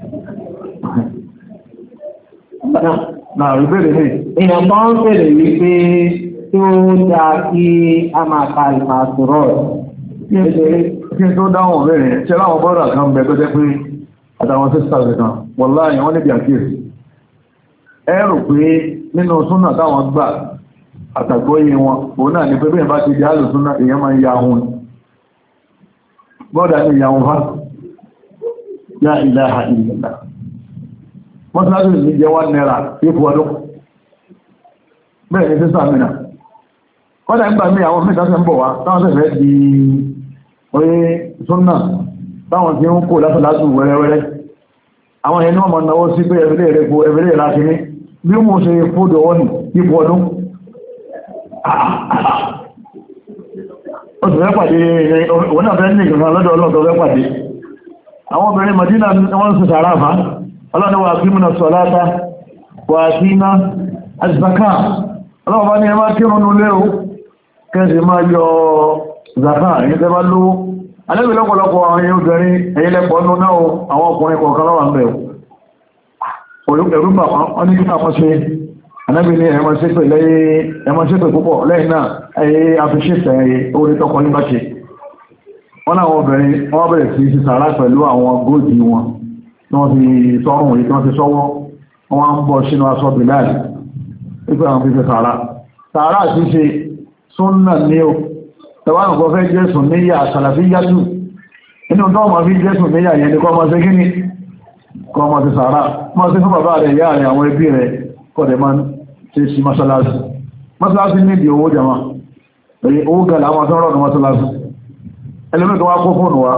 náà rí bèèrè ní èèyàn tó ń bèèrè wípé tí ó dá kí a máa ka ìmàṣùrọ̀ kí n tó dáhùn rẹ̀ ṣe láwọn bọ́ọ̀dà kan bẹ tó jẹ́ pé àtàwọn sisters kan wallahi wọ́n níbi àkíyèsí ẹ rò pé nínú súnà táwọn gbà àtàgbóyé wọn òun náà ni pé bẹ́ẹ̀ bá ti di àlò súnà èèyàn máa ń ya ohun bọ́ọ̀dà ní ìyàwó fa la ilaha illallah mọ́sánásí ní jẹ́ wá náírà ipò ọdún bẹ́ẹ̀ ni sísà mìíràn kọ́dà ń gbà mí àwọn mẹ́ta sẹ́ ń bọ̀ wá táwọn sẹ́fẹ́ di orí súnnà táwọn tí ń kó lásàlásù wẹ́rẹ́wẹ́rẹ́ àwọn ẹni wọ́n mọ̀ náwó sí pé ẹ̀fẹ́lẹ́ rẹ̀ kó ẹ̀fẹ́lẹ́ láti ní bí ó mú ṣe fódò wọ́n ní ipò ọdún ó sì fẹ́ pàdé òun náà fẹ́ ní ìgbìmọ̀ lọ́dọ̀ ọlọ́dọ̀ fẹ́ pàdé àwọn obìnrin Madina wọ́n ń sọ sàárà fà ọlọ́ni wà kí múnà sọ̀láta wà sí iná azaka ọlọ́wọ́ bá ní ẹmá kí rúnnú lérò kẹsì máa yọ zaka ní tẹ́bá lówó alẹ́bí lọ́pọ̀lọpọ̀ àwọn ẹyẹ obìnrin ẹyẹlẹ́pọ̀ ọdún náà àwọn ọkùnrin kọ̀ọ̀kan lọ́wà ń bẹ̀ ẹ̀rúgbà wọn ní kíkà mọ́ sí anábì ní ẹmọ sípẹ̀ púpọ̀ lẹ́yìn náà ẹyẹ afiṣẹ́sẹ̀ ẹyẹ orí tọkọ ní bá ṣe wọ́n náà obìnrin wọ́n bẹ̀rẹ̀ sí sísàrá pẹ̀lú àwọn góòdì wọn wọ́n fi sọ́rùn èyí tí wọ́n fi sọ́wọ́ wọ́n ń bọ́ sínú aṣọ bìláàlì wípé àwọn fi fẹ́ sàárà sàárà sí ṣe súnnà ní o tẹwàá kọ́ fẹ́ jẹ́sùn níyà sàlàfí yájú inú tó wọ́n fi jẹ́sùn níyà yẹn ni kọ́ mọ́ sí kíní kọ́ mọ́ sí sàárà mọ́ sí fún bàbá rẹ̀ ìyá rẹ̀ àwọn ẹbí rẹ̀ kọ́ dẹ̀ máa ṣe sí mọ́sálásí mọ́sálásí nídi owó jama èyí owó gẹ̀lẹ̀ àwọn tó rọ̀ ní mọ́sálásí ẹlẹ́mẹ́ tó wá kó fóònù wa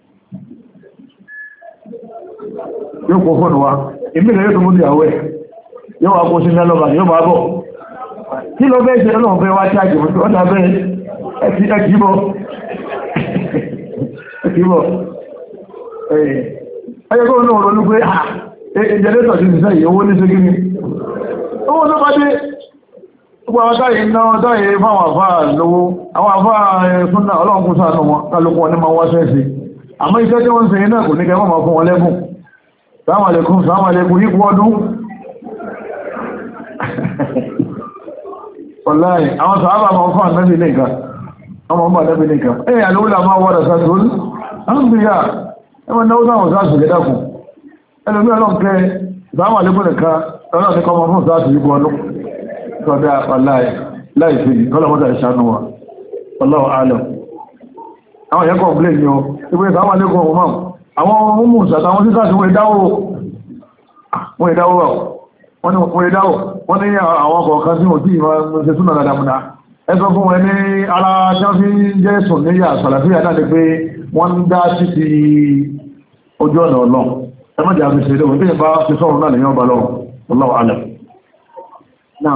yóò kó fóònù wa ìmìnà yóò tó mú ìyàwó ẹ̀ yóò wá kó sí mẹ́lọ́bà yóò máa bọ̀ kí ló bẹ́ẹ̀ ṣe lọ́wọ́ fẹ́ wá chájì wọ́n tàbí ẹ̀kì ẹ̀kìbọ̀ ẹ̀kìbọ̀ ẹ̀yẹ́ kó náà ronú pé ìjẹ́lẹ́tọ̀ ti ṣiṣẹ́ yìí owó ní ṣe gíní owó tó bá dé gbogbo àwọn táyé náà táyé fáwọn àfáà lówó àwọn àfáà súnnà ọlọ́run kú sáà wọn kálukú wọn ní máa wá sẹ́ẹ̀sì àmọ́ iṣẹ́ tí wọ́n ń ṣe náà kò ní kẹ́ mọ́ fún wọn lẹ́bùn Assalamu alaikum, assalamu alaikum, yípo ọdún. Wallahi, àwọn sàábà máa fún ànábì nìkan, ọmọ ọmọ ànábì nìkan. Ẹ̀yà lóòlà máa wọ́dà sàtòl, àmìyà, ẹwọ́n náà náà sáàtù lè dákùn. Ẹlòmí ọlọ́nkẹ́, assalamu alaikum nìkan, ọlọ́run ní kọmọ fún sáàtù yípo ọdún. Sọ́dá, wallahi, láìsí kọ́lọ̀mọ́ta ìṣànú wa Allahu a'lam. Àwọn ẹ̀kọ́ ọ̀gbẹ́ ni ọ ìgbé ìsáwọn alẹ́kọ̀ọ́ ọmọ àwọn ọmọ mùsà àtàwọn sísà tí wọ́n ìdáwó wọ́n ìdáwó wọ́n ìdáwó wọ́n ní àwọn kọ̀ọ̀kan tí wọ́n tí ìwọ̀n ṣe súnà dáadáa ẹgbẹ́ fún wọn ní ara tí wọ́n fi ń jẹ́ sùn níyà sàlàfíà náà ni pé wọ́n ń dá sí ti ojú ọ̀nà ọlọ́ ẹmọ́jà fi ṣe lóòrùn tí ìbá fi sọ́run náà lèyàn ọba lọ́wọ́ Allahu a'lam. Náà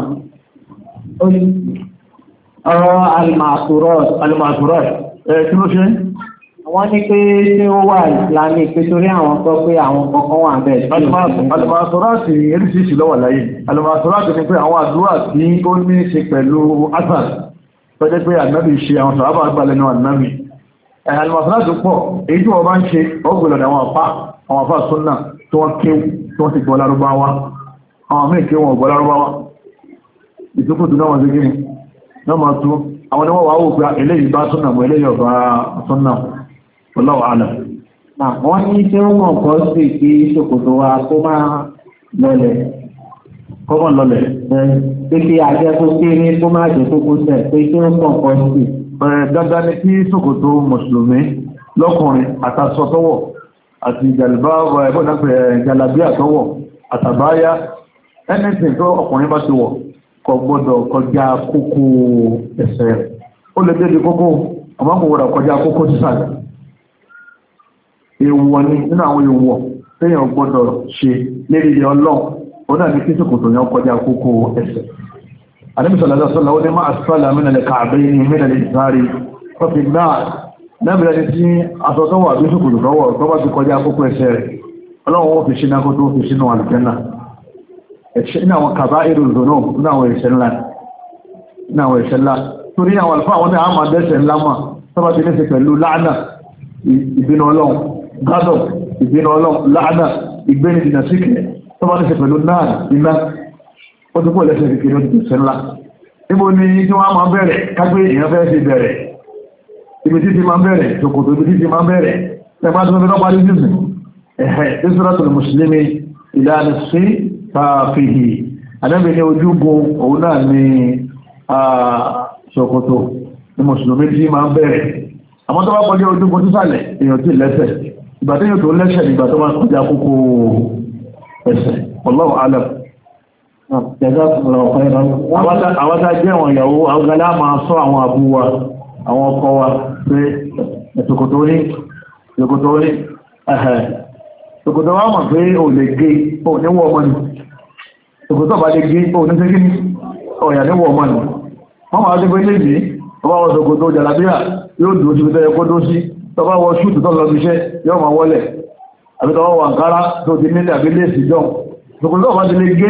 ọ̀rọ̀ alìmọ̀àtúrọ̀ alìmọ̀àtúrọ̀ ẹ̀ kí ló ṣe wọ́n ní pé tí ó wà ìsìlámì pé torí àwọn sọ pé àwọn kankan wà bẹ́ẹ̀. alìmọ̀àtúrọ̀ ti eréṣìṣì lọ́wọ́ láyé alìmọ̀àtúrọ̀ ti ní pé àwọn àdúrà tí ó ní ṣe pẹ̀lú asad tó jẹ́ pé ànábì ṣe àwọn sàhábà àgbàlẹ̀ náà ànábì alìmọ̀àtúrọ̀ tó pọ̀ èyí tí wọ́n bá ń ṣe ọgbẹ̀lọ̀ àwọn àpá àwọn àfà súnnà tí wọ́n kéwú tí wọ́n ti gbọ́ lárúbáwá àwọn mí kéwú ọgbọ́ lárúbáwá ìtókùtù náà wọ́n sí gíní náà máa tó àwọn oníwọ̀n wà wò pé eléyìí bá súnnà mọ́ eléyìí ọ̀bá súnnà Wallahu a'lam. Wọ́n ní tí ó mọ̀ kọ́ sí kí ṣòkòtò wa kó máa lọlẹ̀ kó máa lọlẹ̀ pé kí ajẹ́ tó kéré kó máa jẹ́ kókó tẹ̀ pé tí ó mọ̀ kọ́ sí. Dandan ni kí ṣòkòtò mùsùlùmí lọ́kùnrin àtàṣọ tọ́wọ̀ àti jàlábíà tọ́wọ̀ àtàbáyá anything tó ọkùnrin bá ti wọ̀ kò gbọ́dọ̀ kọjá kókó ẹsẹ̀ rẹ̀ ó lè dé di kókó ọmọ kò gbọ́dọ̀ kọjá kókó sísàlẹ̀ èèwọ̀ ni nínú àwọn èèwọ̀ téèyàn gbọ́dọ̀ ṣe lérí ilẹ̀ ọlọ́run ó náà ní kí ṣòkòtò yẹn kọjá kókó ẹsẹ̀ Ànábì sallallahu alaihi wasallam ó ní má asfala min al-ka'bayni min al-izari fa fi an-nar lẹ́bẹ̀rẹ̀ ní tí aṣọ tó wà bí ṣòkòtò tọ́wọ̀ tó bá ti kọjá kókó ẹsẹ̀ rẹ̀ ọlọ́run ó fi ṣínà kó tó fi sínú àlùjánnà ẹ̀ṣẹ́ ní àwọn kabā'iru dhunūb ní àwọn ẹ̀ṣẹ̀ ńlá ní àwọn ẹ̀ṣẹ̀ ńlá torí àwọn àlùfáà àwọn ní àmà dẹ́ṣẹ̀ ńlá mà tó bá ti ní ṣe pẹ̀lú láàánà ìbínú ọlọ́run gádọ̀ ìbínú ọlọ́run láàánà ìgbéni dìnà síkẹ̀ tó bá ní ṣe pẹ̀lú náà iná ó ti kó lẹ́sẹ̀ kékeré ó ti ṣẹ̀ ńlá níbo ni tí wọ́n máa bẹ̀rẹ̀ kágbé èèyàn fẹ́ ṣe bẹ̀rẹ̀ ibi títí máa bẹ̀rẹ̀ ṣòkòtò ibi títí máa bẹ̀rẹ̀ tẹgbà tó fi lọ́pàá lójúsìn ẹ̀hẹ́ ìsúratul muslimi ìlànà sí tààfihì adẹ́bẹ̀ ní ojúgun òun náà ni ṣòkòtò ní mùsùlùmí tí máa bẹ̀rẹ̀ àmọ́ tó bá kọjá ojúgun sísàlẹ̀ èèyàn tí lẹ́sẹ̀ ìgbà tí yóò tó lẹ́sẹ̀ nígbà tó bá kọjá kókó ẹsẹ̀ wallahu a'lam. àwọn tá jẹ́ àwọn ìyàwó àwọn galá máa sọ àwọn àbúwa àwọn ọkọ wa pé ẹ̀tòkòtò ní ẹ̀tòkòtò ní ẹ̀hẹ̀ ẹ̀tòkòtò wá mọ̀ pé ò lè gé ò níwọ̀ ọmọ ni ẹ̀tòkòtò bá lè gé ò ní sí kíní ọ̀yà níwọ̀ ọmọ ni wọ́n máa dé pé léèdì ọba wọ ẹ̀tòkòtò jàlábíà yóò dúró sí pé ẹkọ́ dó sí tọba wọ ṣúùtù tó lọ bí iṣẹ́ yóò máa wọlẹ̀ àbí tọba wọ àǹkárá tó ti nílẹ̀ àbí léèsì jọ ẹ̀tòkòtò bá ti lè gé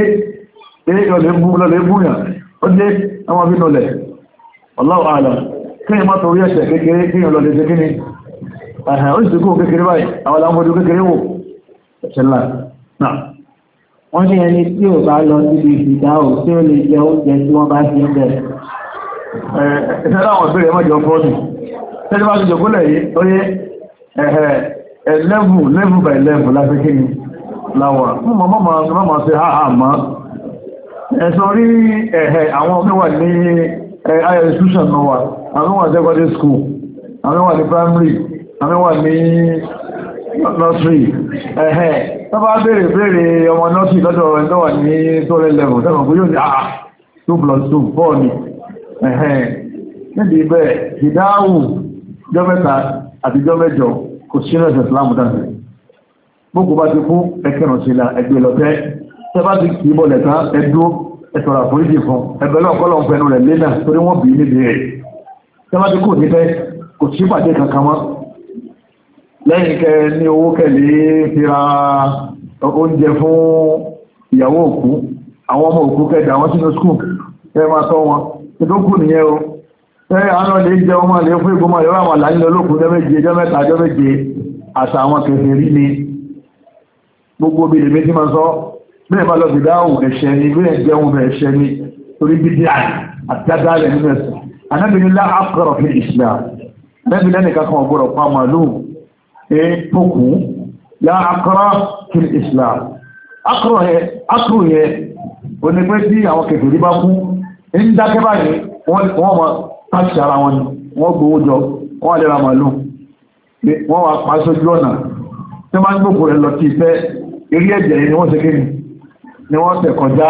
Allahu a'lam. Kíyàn má torí ẹ̀ṣẹ̀ kékeré kíyàn lọ lè ṣe kíni ẹ̀hẹ̀ ó sì kó kékeré báyìí àwọn aláwọ̀dó kékeré wò ẹ̀ṣẹ̀ ńlá náà. Wọ́n ní ẹni tí ò bá lọ síbi ìdáhùn tí ó lè jẹ oúnjẹ tí wọ́n bá fi ń bẹ̀. Ẹ̀ṣẹ̀ láwọn ìbéèrè mọ́jọ fọ́ọ̀nù tẹ́lẹ̀ bá ti jòkólẹ̀ yìí ó yé ẹ̀hẹ̀ lẹ́vù lẹ́vù by lẹ́vù láti kíni láwà mọ́ sí ha àmọ́ ẹ̀sọ́ rí ẹ̀hẹ̀ àwọn mẹ́wàá ní higher institution náà wà àwọn wà secondary school àwọn wà ní primary àwọn wà ní nursery ẹ̀hẹ́ tó bá bèèrè bèèrè ọmọ nursery lọ́dọ̀ ẹ̀ tó wà ní toilet level tẹ́mọ̀ pé yóò ní àà two plus two four ni ẹ̀hẹ́ níbi ibẹ̀ ìdáhù jọ mẹ́ta àti jọ mẹ́jọ kò sí ẹ̀sẹ̀ Islam dáńtẹ̀ gbogbo bá ti kú ẹkẹrùn sí la ẹgbẹ́ lọ́tẹ́ tẹ́ bá ti kìí bọ̀lẹ̀ tán ẹdú ẹ̀sọ̀rọ̀ àforíjì fún ẹgbẹ̀lọ́ ọ̀kọ́lọ̀ pẹ̀lú rẹ̀ lẹ́nà torí wọ́n bí níbi rẹ̀ tẹ́bá tí kò ní fẹ́ kò sí pàdé kankan mọ́ lẹ́yìn kẹ ní owó kẹlẹ̀ fi ra oúnjẹ fún ìyàwó òkú àwọn ọmọ òkú kẹjà wọn sínú skul kẹ máa tọ́ wọn tí tó kù nìyẹn o tẹ́ àwọn lè jẹ ọmọ lè fún ìgbọmọ ìrọ̀ àwọn àlàyé olókùn jẹ́ méje jẹ́ mẹ́ta jẹ́ méje àṣà àwọn kẹfẹ́ rí ni gbogbo bí lè méjì máa sọ bẹ́ẹ̀ bá lọ sí dáhùn ẹ̀ṣẹ̀ ni bẹ́ẹ̀ jẹun bẹ̀ ẹ̀ṣẹ̀ ni torí bí díà àtàdá rẹ̀ nínú ẹ̀sìn anábìnrin lá àkọrọ̀ fi Islam anábìnrin lẹ́nìkan kan ọgbọ̀rọ̀ pa màálù ẹ tókù lá àkọrọ̀ fi Islam akọrọ̀ yẹ o ní pé tí àwọn kèfèrí bá kú ń dákẹ́ báyìí wọ́n ma táṣì ara wọn ni wọ́n gbówó jọ wọ́n lè ra màálù wọ́n wà pa sójú ọ̀nà tí máa ń gbogbo rẹ̀ lọ sí ìfẹ́ eré ẹ̀jẹ̀ ni wọ́n ṣe kí ni wọ́n tẹ̀ kọjá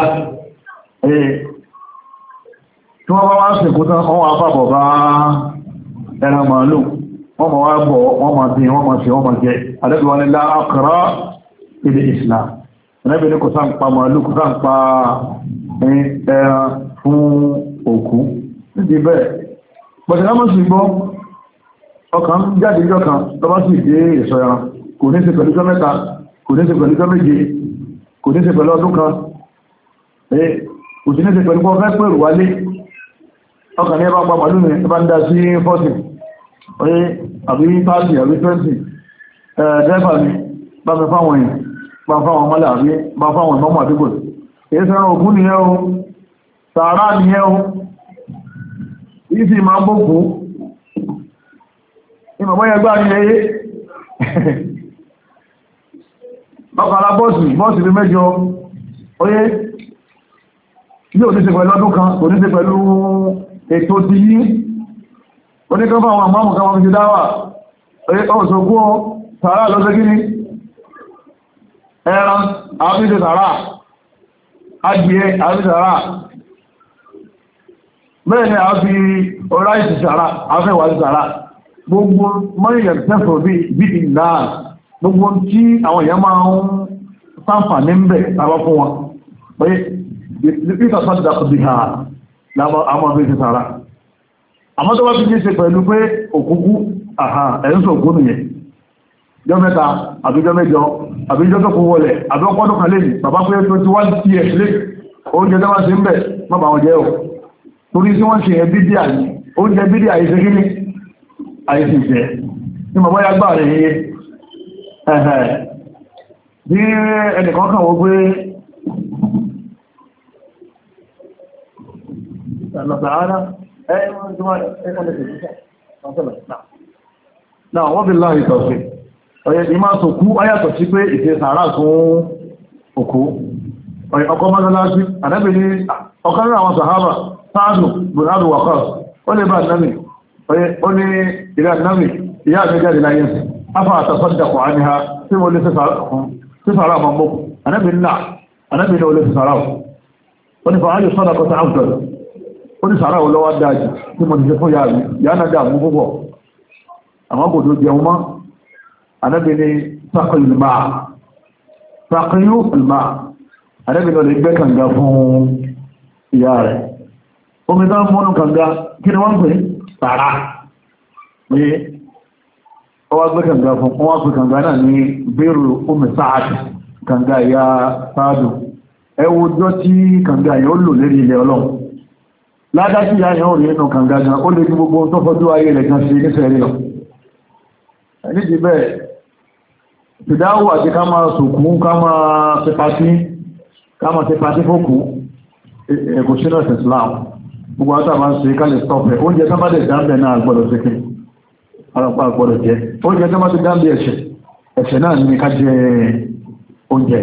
tí wọ́n bá wá sìnkú tán wọ́n wá fàbọ̀ bá ẹran màálù wọ́n ma wá bọ̀ wọ́n ma dín wọ́n ma ṣe wọ́n ma jẹ adẹ́gbẹ̀wọ́n ni láàkàrá ilé Islam ẹ̀nẹ́bẹ̀ ní kò sáà ń pa màálù kò sáà ń pa ẹran fún òkú níbi bẹ́ẹ̀ pọ̀tẹ̀ lámọ́ sí gbọ́ ọkàn jáde ìjọ kan tọ́bá sì dé ìṣọ́ ẹran kò ní ṣe pẹ̀lú ọjọ́ mẹ́ta kò ní ṣe pẹ̀lú ọjọ́ méje kò ní ṣe pẹ̀lú ọdún kan kò sí ní ṣe pẹ̀lú ọfẹ́ pẹ̀lú wálé ọkàn ní ẹbá pa màálù ní ẹbá ń dá sí fọ́sì oye àbí thirty àbí twenty dẹ́fà ní bá mi fáwọn èèyàn bá fáwọn mọ́lá àbí bá fáwọn ìmọ́mọ̀ àdúgbò èyí sẹ́ràn òkú nìyẹn o sàárà nìyẹn o yìí sì máa bókú ìmọ̀mọ́yẹ gbá ní ẹyẹ ọkàrà bọ́ọ̀sì bọ́ọ̀sì bí mẹ́jọ oyé ní òníṣe pẹ̀lú ọdún kan òníṣe pẹ̀lú ètò ti yí oníkọ́fà àwọn àmọ́ àmùká wọn fi dáwà ọ̀sọ̀gbọ́ sàárà lọ́sẹ̀ gíní ẹran àbíṣẹ́ sàárà adìẹ àbíṣẹ́ sàárà bẹ́ẹ̀ ni a fi ọ̀rá ìsì sàárà afẹ́wà sàárà gbogbo mọ́yẹ̀ tẹ́fọ̀ bí i náà gbogbo tí àwọn èèyàn máa ń sáǹfà ní mbẹ̀ àwọn fún wọn pé ìpítà sọ́dá bí ha láwọn àwọn abẹ́ sàárà àmọ́ tó wá fi ní ṣe pẹ̀lú pé òkúkú àhà ẹ̀yìn òkú nìyẹn jọ mẹ́ta àbíjọ mẹ́jọ àbíjọ tó kú wọlẹ̀ àbíọ́pọ́dún kan lẹ́yìn bàbá pé twenty one years lé oúnjẹ tó wá sí ń bẹ̀ má bà wọn jẹ́ ò torí tí wọ́n ṣe ẹ̀ bídíà ní oúnjẹ bídíà yìí ṣe kí ní àìsí jẹ́ ní mọ̀ bọ́yá gbà rẹ̀ yìí ẹ̀hẹ̀ bí ẹnìkan kan wọ́n gbé náà wọ́n bí láàrín ìtọ̀sí ọ̀yẹ́ ìmá sòkú ayàtọ̀ sí pé ìfẹ́ sàárà fún òkú ọkọ̀ mọ́sálásí àdábì ní ọ̀kan náà àwọn sàhábà sáàdù bùnádù wàkọ́ ó lè bá námi ó ní ìrẹ́ námi ìyá àgbẹ́jáde láyé afá àtàsọ́dàkọ̀ àníhá tí mo lè sí sàárà mọ́ mọ́kù àdábì náà àdábì ní olè sí sàárà ó ní fàájù sọ́dàkọ̀ sí àwùjọ ó ní sàárà olówó dájú tí mo ti ṣe fún yàrá yàrá náà dàmú púpọ̀ àmọ́ kò tó jẹun mọ́ àdábì ní sákòlù máa sákòlù máa àdábì ní olè gbẹ́ kànga fún ìyá rẹ̀ omi tán mọ́nù kànga kí ni wọ́n pè tààrà pé ọwá gbé kànga fún wọ́n pè kànga náà ní bẹ́rù omi sáàdù kànga ìyá sáàdù ẹwùjọ́ tí kànga yẹn ó lò lérí ilẹ̀ ọlọ́run ládájú ìyá yẹn ò rí inú kànga gan ó lè ní gbogbo tó fọ́jú ayé rẹ̀ gan sí nífẹ̀ẹ́ rí lọ nídìí bẹ́ẹ̀ ìdáwò àti ká máa sòkú ká máa ṣe pàtí ká máa ṣe pàtí fókù ẹ̀kọ́ sínú ẹ̀sẹ̀ Islam gbogbo àtàbà ń ṣe kálẹ̀ stọ́pẹ̀ oúnjẹ tó bá dẹ̀ dáńbẹ̀ náà gbọ́dọ̀ sí kí alápá gbọ́dọ̀ jẹ́ oúnjẹ tó bá ti dáńbẹ̀ ẹ̀ṣẹ̀ ẹ̀ṣẹ̀ náà ní ká jẹ oúnjẹ.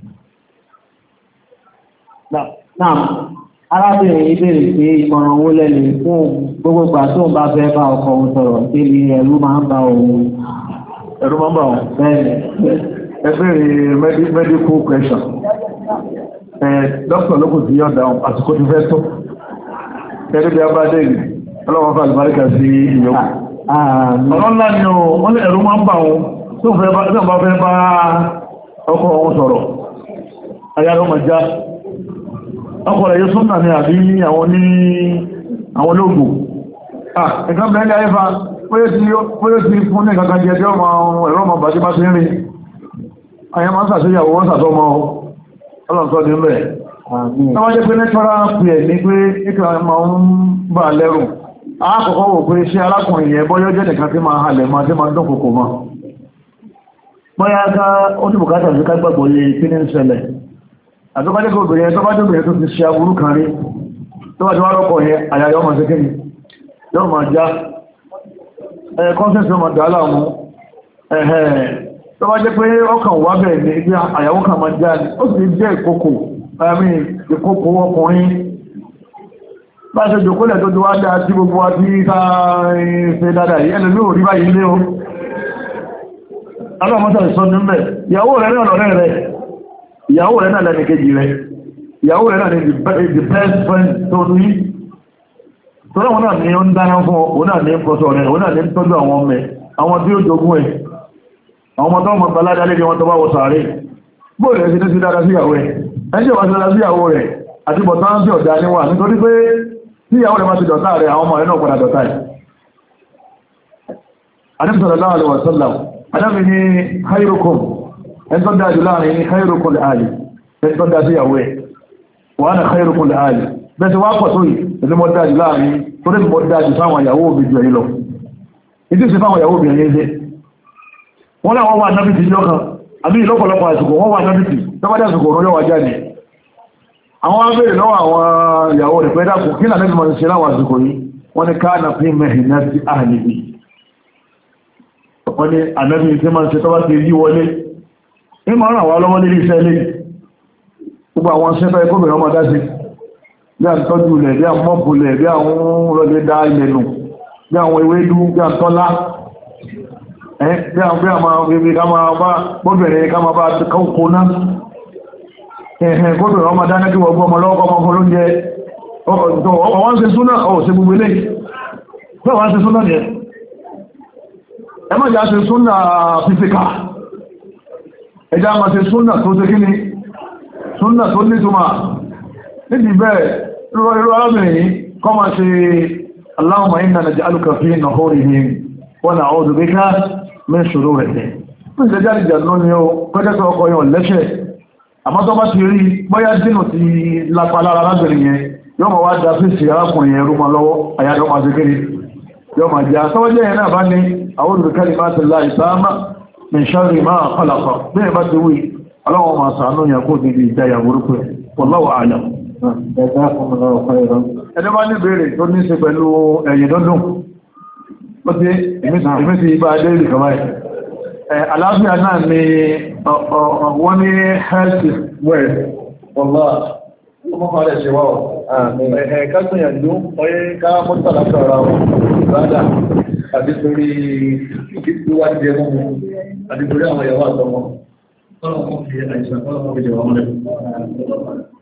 náà arábìnrin ìbéèrè pé ìmọ̀ràn owó lẹ́nu fún gbogbo ìgbà tó ń bá fẹ́ bá ọkọ òun sọ̀rọ̀ débi ẹ̀rú máa ń bá òun. ẹ̀rú máa ń bá òun. bẹ́ẹ̀ ẹ béèrè medical question dókítà ló kò sí yọ̀dá àsìkò ti fẹ́ tó ẹgbẹ́ bí a bá dé ìlú ọlọ́wọ́n fà àlùbáríkà sí ìyókù ọ̀rọ̀ ńlá ni o wọ́n lè ẹ̀rù máa ń bà wọn tó fẹ́ bá fẹ́ bá ọkọ wọn sọ̀rọ̀ ayáró ma já ọkọ̀ rẹ̀ yóò súnnà ní àbí àwọn ní àwọn olóògùn ẹ̀kan bẹ̀rẹ̀ ayéfà póyó ti fún ní kankan jẹ́ ẹ̀rọ ma bàjí bá ti rí ayẹ́mọ́ sàṣẹ́yàwó wọ́n sàtọ́mọ́ ọlọ́sọ́ ní mẹ́ wọ́n jẹ́ pé nẹ́tọ́rà pẹ̀ ní pé ìkà ma ń bà lẹ́rù àkọ́kọ́ wò pé ṣe alákùnrin yẹn bọ́yọ́ jẹ́ nìkan tí ma halẹ̀ ma tí ma dún kòkò ma bọ́yá ká ó ní bùkátà sí ká gbàgbọ́ yẹ kí ní ṣẹlẹ̀ àtọ́bájẹ́ kò bèèrè tọ́bájẹ́ bèèrè tó ti ṣe aburú kan rí tó bá ti wá rọ́pọ̀ yẹn àyàyọ́ ma ṣe kíni yọ́ ma já ẹ̀ kọ́nsẹ̀sì ma dà láàmú ẹ̀hẹ́ tó bá jẹ́ pé ọkàn wà bẹ̀ẹ̀ ní ibi àyàwó kan ma já ní ó sì jẹ́ ìkókò àmì ìkókò ọkùnrin bá ṣe jòkólẹ̀ tó ti wá dá tí gbogbo wa tí ká ṣe dáadáa yìí ẹlòmí ò rí báyìí lé o aláwọ̀mọ́sà ìsọ́nù mẹ́ ìyàwó rẹ̀ náà lọ́rẹ́ rẹ̀ ìyàwó rẹ̀ náà lẹ́ni kejì rẹ̀ ìyàwó rẹ̀ náà ni the best friend tó ní tọ́lá wọn náà ní ó ń dáná fún òun náà ní ń kọ́sọ̀ rẹ̀ òun náà ní ń tọ́jú àwọn ọmọ ẹ̀ àwọn tí ó jogún ẹ̀ àwọn ọmọ tó mọ̀ gbaládá lé ní wọn tó bá wọ sàárè bóòlù ẹ̀ sí ní sí dáadáa sí ìyàwó ẹ̀ ẹjọ́ bá sí dáadáa sí ìyàwó rẹ̀ àti bọ̀tá ń sí ọ̀dá níwà nítorí pé tí ìyàwó rẹ̀ bá ti dọ̀tá rẹ̀ àwọn ọmọ rẹ̀ náà padà dọ̀tá ẹ̀ Ànábì sallallahu alaihi wasallam Ànábì ní khairukum ẹni tó dájú láàrin ní khairukum li ẹni tó dájú ìyàwó ẹ̀ wa ana khairukum li bẹ́ẹ̀ wá pọ̀ tó yìí ẹni mọ́ dájú láàrin tó lè mọ́ dájú fáwọn ìyàwó òbí jù ẹ̀yìn lọ ìdí sí fáwọn ìyàwó òbí ẹ̀yìn ṣe wọ́n láwọn wà nábìtì lọ́kàn àbí ìlọ́pọ̀lọpọ̀ àsìkò wọ́n wà nábìtì tọ́bádà àsìkò òun lọ́wọ́ jáde àwọn abẹ́rẹ̀ lọ́wọ́ àwọn ìyàwó rẹ̀ pẹ́ dákùn kí lànà ìmọ̀ ṣe láwọn àsìkò yìí wọ́n ní káànà fi mẹ́rin náà sí àhàlìbì wọ́n ní ànábì tí máa ń ṣe tọ́bá ti yí wọlé ní máa ràn wá lọ́wọ́ nílé iṣẹ́ ilé gbogbo àwọn ṣẹ́fẹ́ gómìnà ọmọ dá sí bí à ń tọ́jú ilẹ̀ bí à ń mọ́bù ilẹ̀ bí àwọn rọ̀lẹ́ dá ilẹ̀ nù bí àwọn ewédú bí à ń tọ́lá bí àwọn bí àwọn bèbè ká máa bá gbọ́bẹ̀rẹ̀ ká máa bá kọ́kọ́ náà ẹ̀hẹ̀ gbọ́bẹ̀rẹ̀ ọmọ dáná kí wọ́n gbọ́mọ lọ́wọ́ ọmọ fún lóúnjẹ ọwọ́n ṣe súnà ọ̀ ṣe gbogbo ilé wọ́n ṣe súnà ní ẹ má jà ṣe súnà fífíkà ẹjá máa ṣe súnà tó ṣe kíni súnà tó nítumà níbi bẹ́ẹ̀ irú arábìnrin yìí kọ́ máa ṣe Allahumma inna naj'aluka fi nuhurihim wa na'udhu bika min shururihim ní ṣe jáde jàdó ní o pẹ́jẹ́sọ ọkọ̀ yàn lẹ́ṣẹ̀ àmọ́ tó bá ti rí bóyá dínú ti lápá lára arábìnrin yẹn yọ́ ma wá dá fèsì arákùnrin yẹn rúmọ lọ́wọ́ àyàdọ́ máa ṣe kéré yọ́ ma jẹ́ àtọ́wọ́jẹ́ yẹn náà bá ní a'udhu bi kalimatillahi tammati min sharri ma khalaqa bẹ́ẹ̀ bá ti wí ọlọ́wọ́ máa sàánú yẹn kó níbi ìjáyà burúkú wallahu a'lam. ẹni bá ní béèrè tó ní ṣe pẹ̀lú ẹ̀yìn dúndùn ó ti ìmí ti bá adé ìlú kọmọ́ ẹ̀ àlàáfíà náà ni wọ́n ní health wealth wọ́lá ọmọ fàálẹ̀ ṣe wá ọ̀ káṣíyànjú ọyẹ́ ká mọ́tàlá ọ̀rọ̀ ìbádà àti torí ìwádìí ẹmọ́ àti torí àwọn ìyàwó àtọmọ ọlọ́pọ̀ fi àìsàn ọlọ́pọ̀ fi jẹ wọ́n mọ́lẹ̀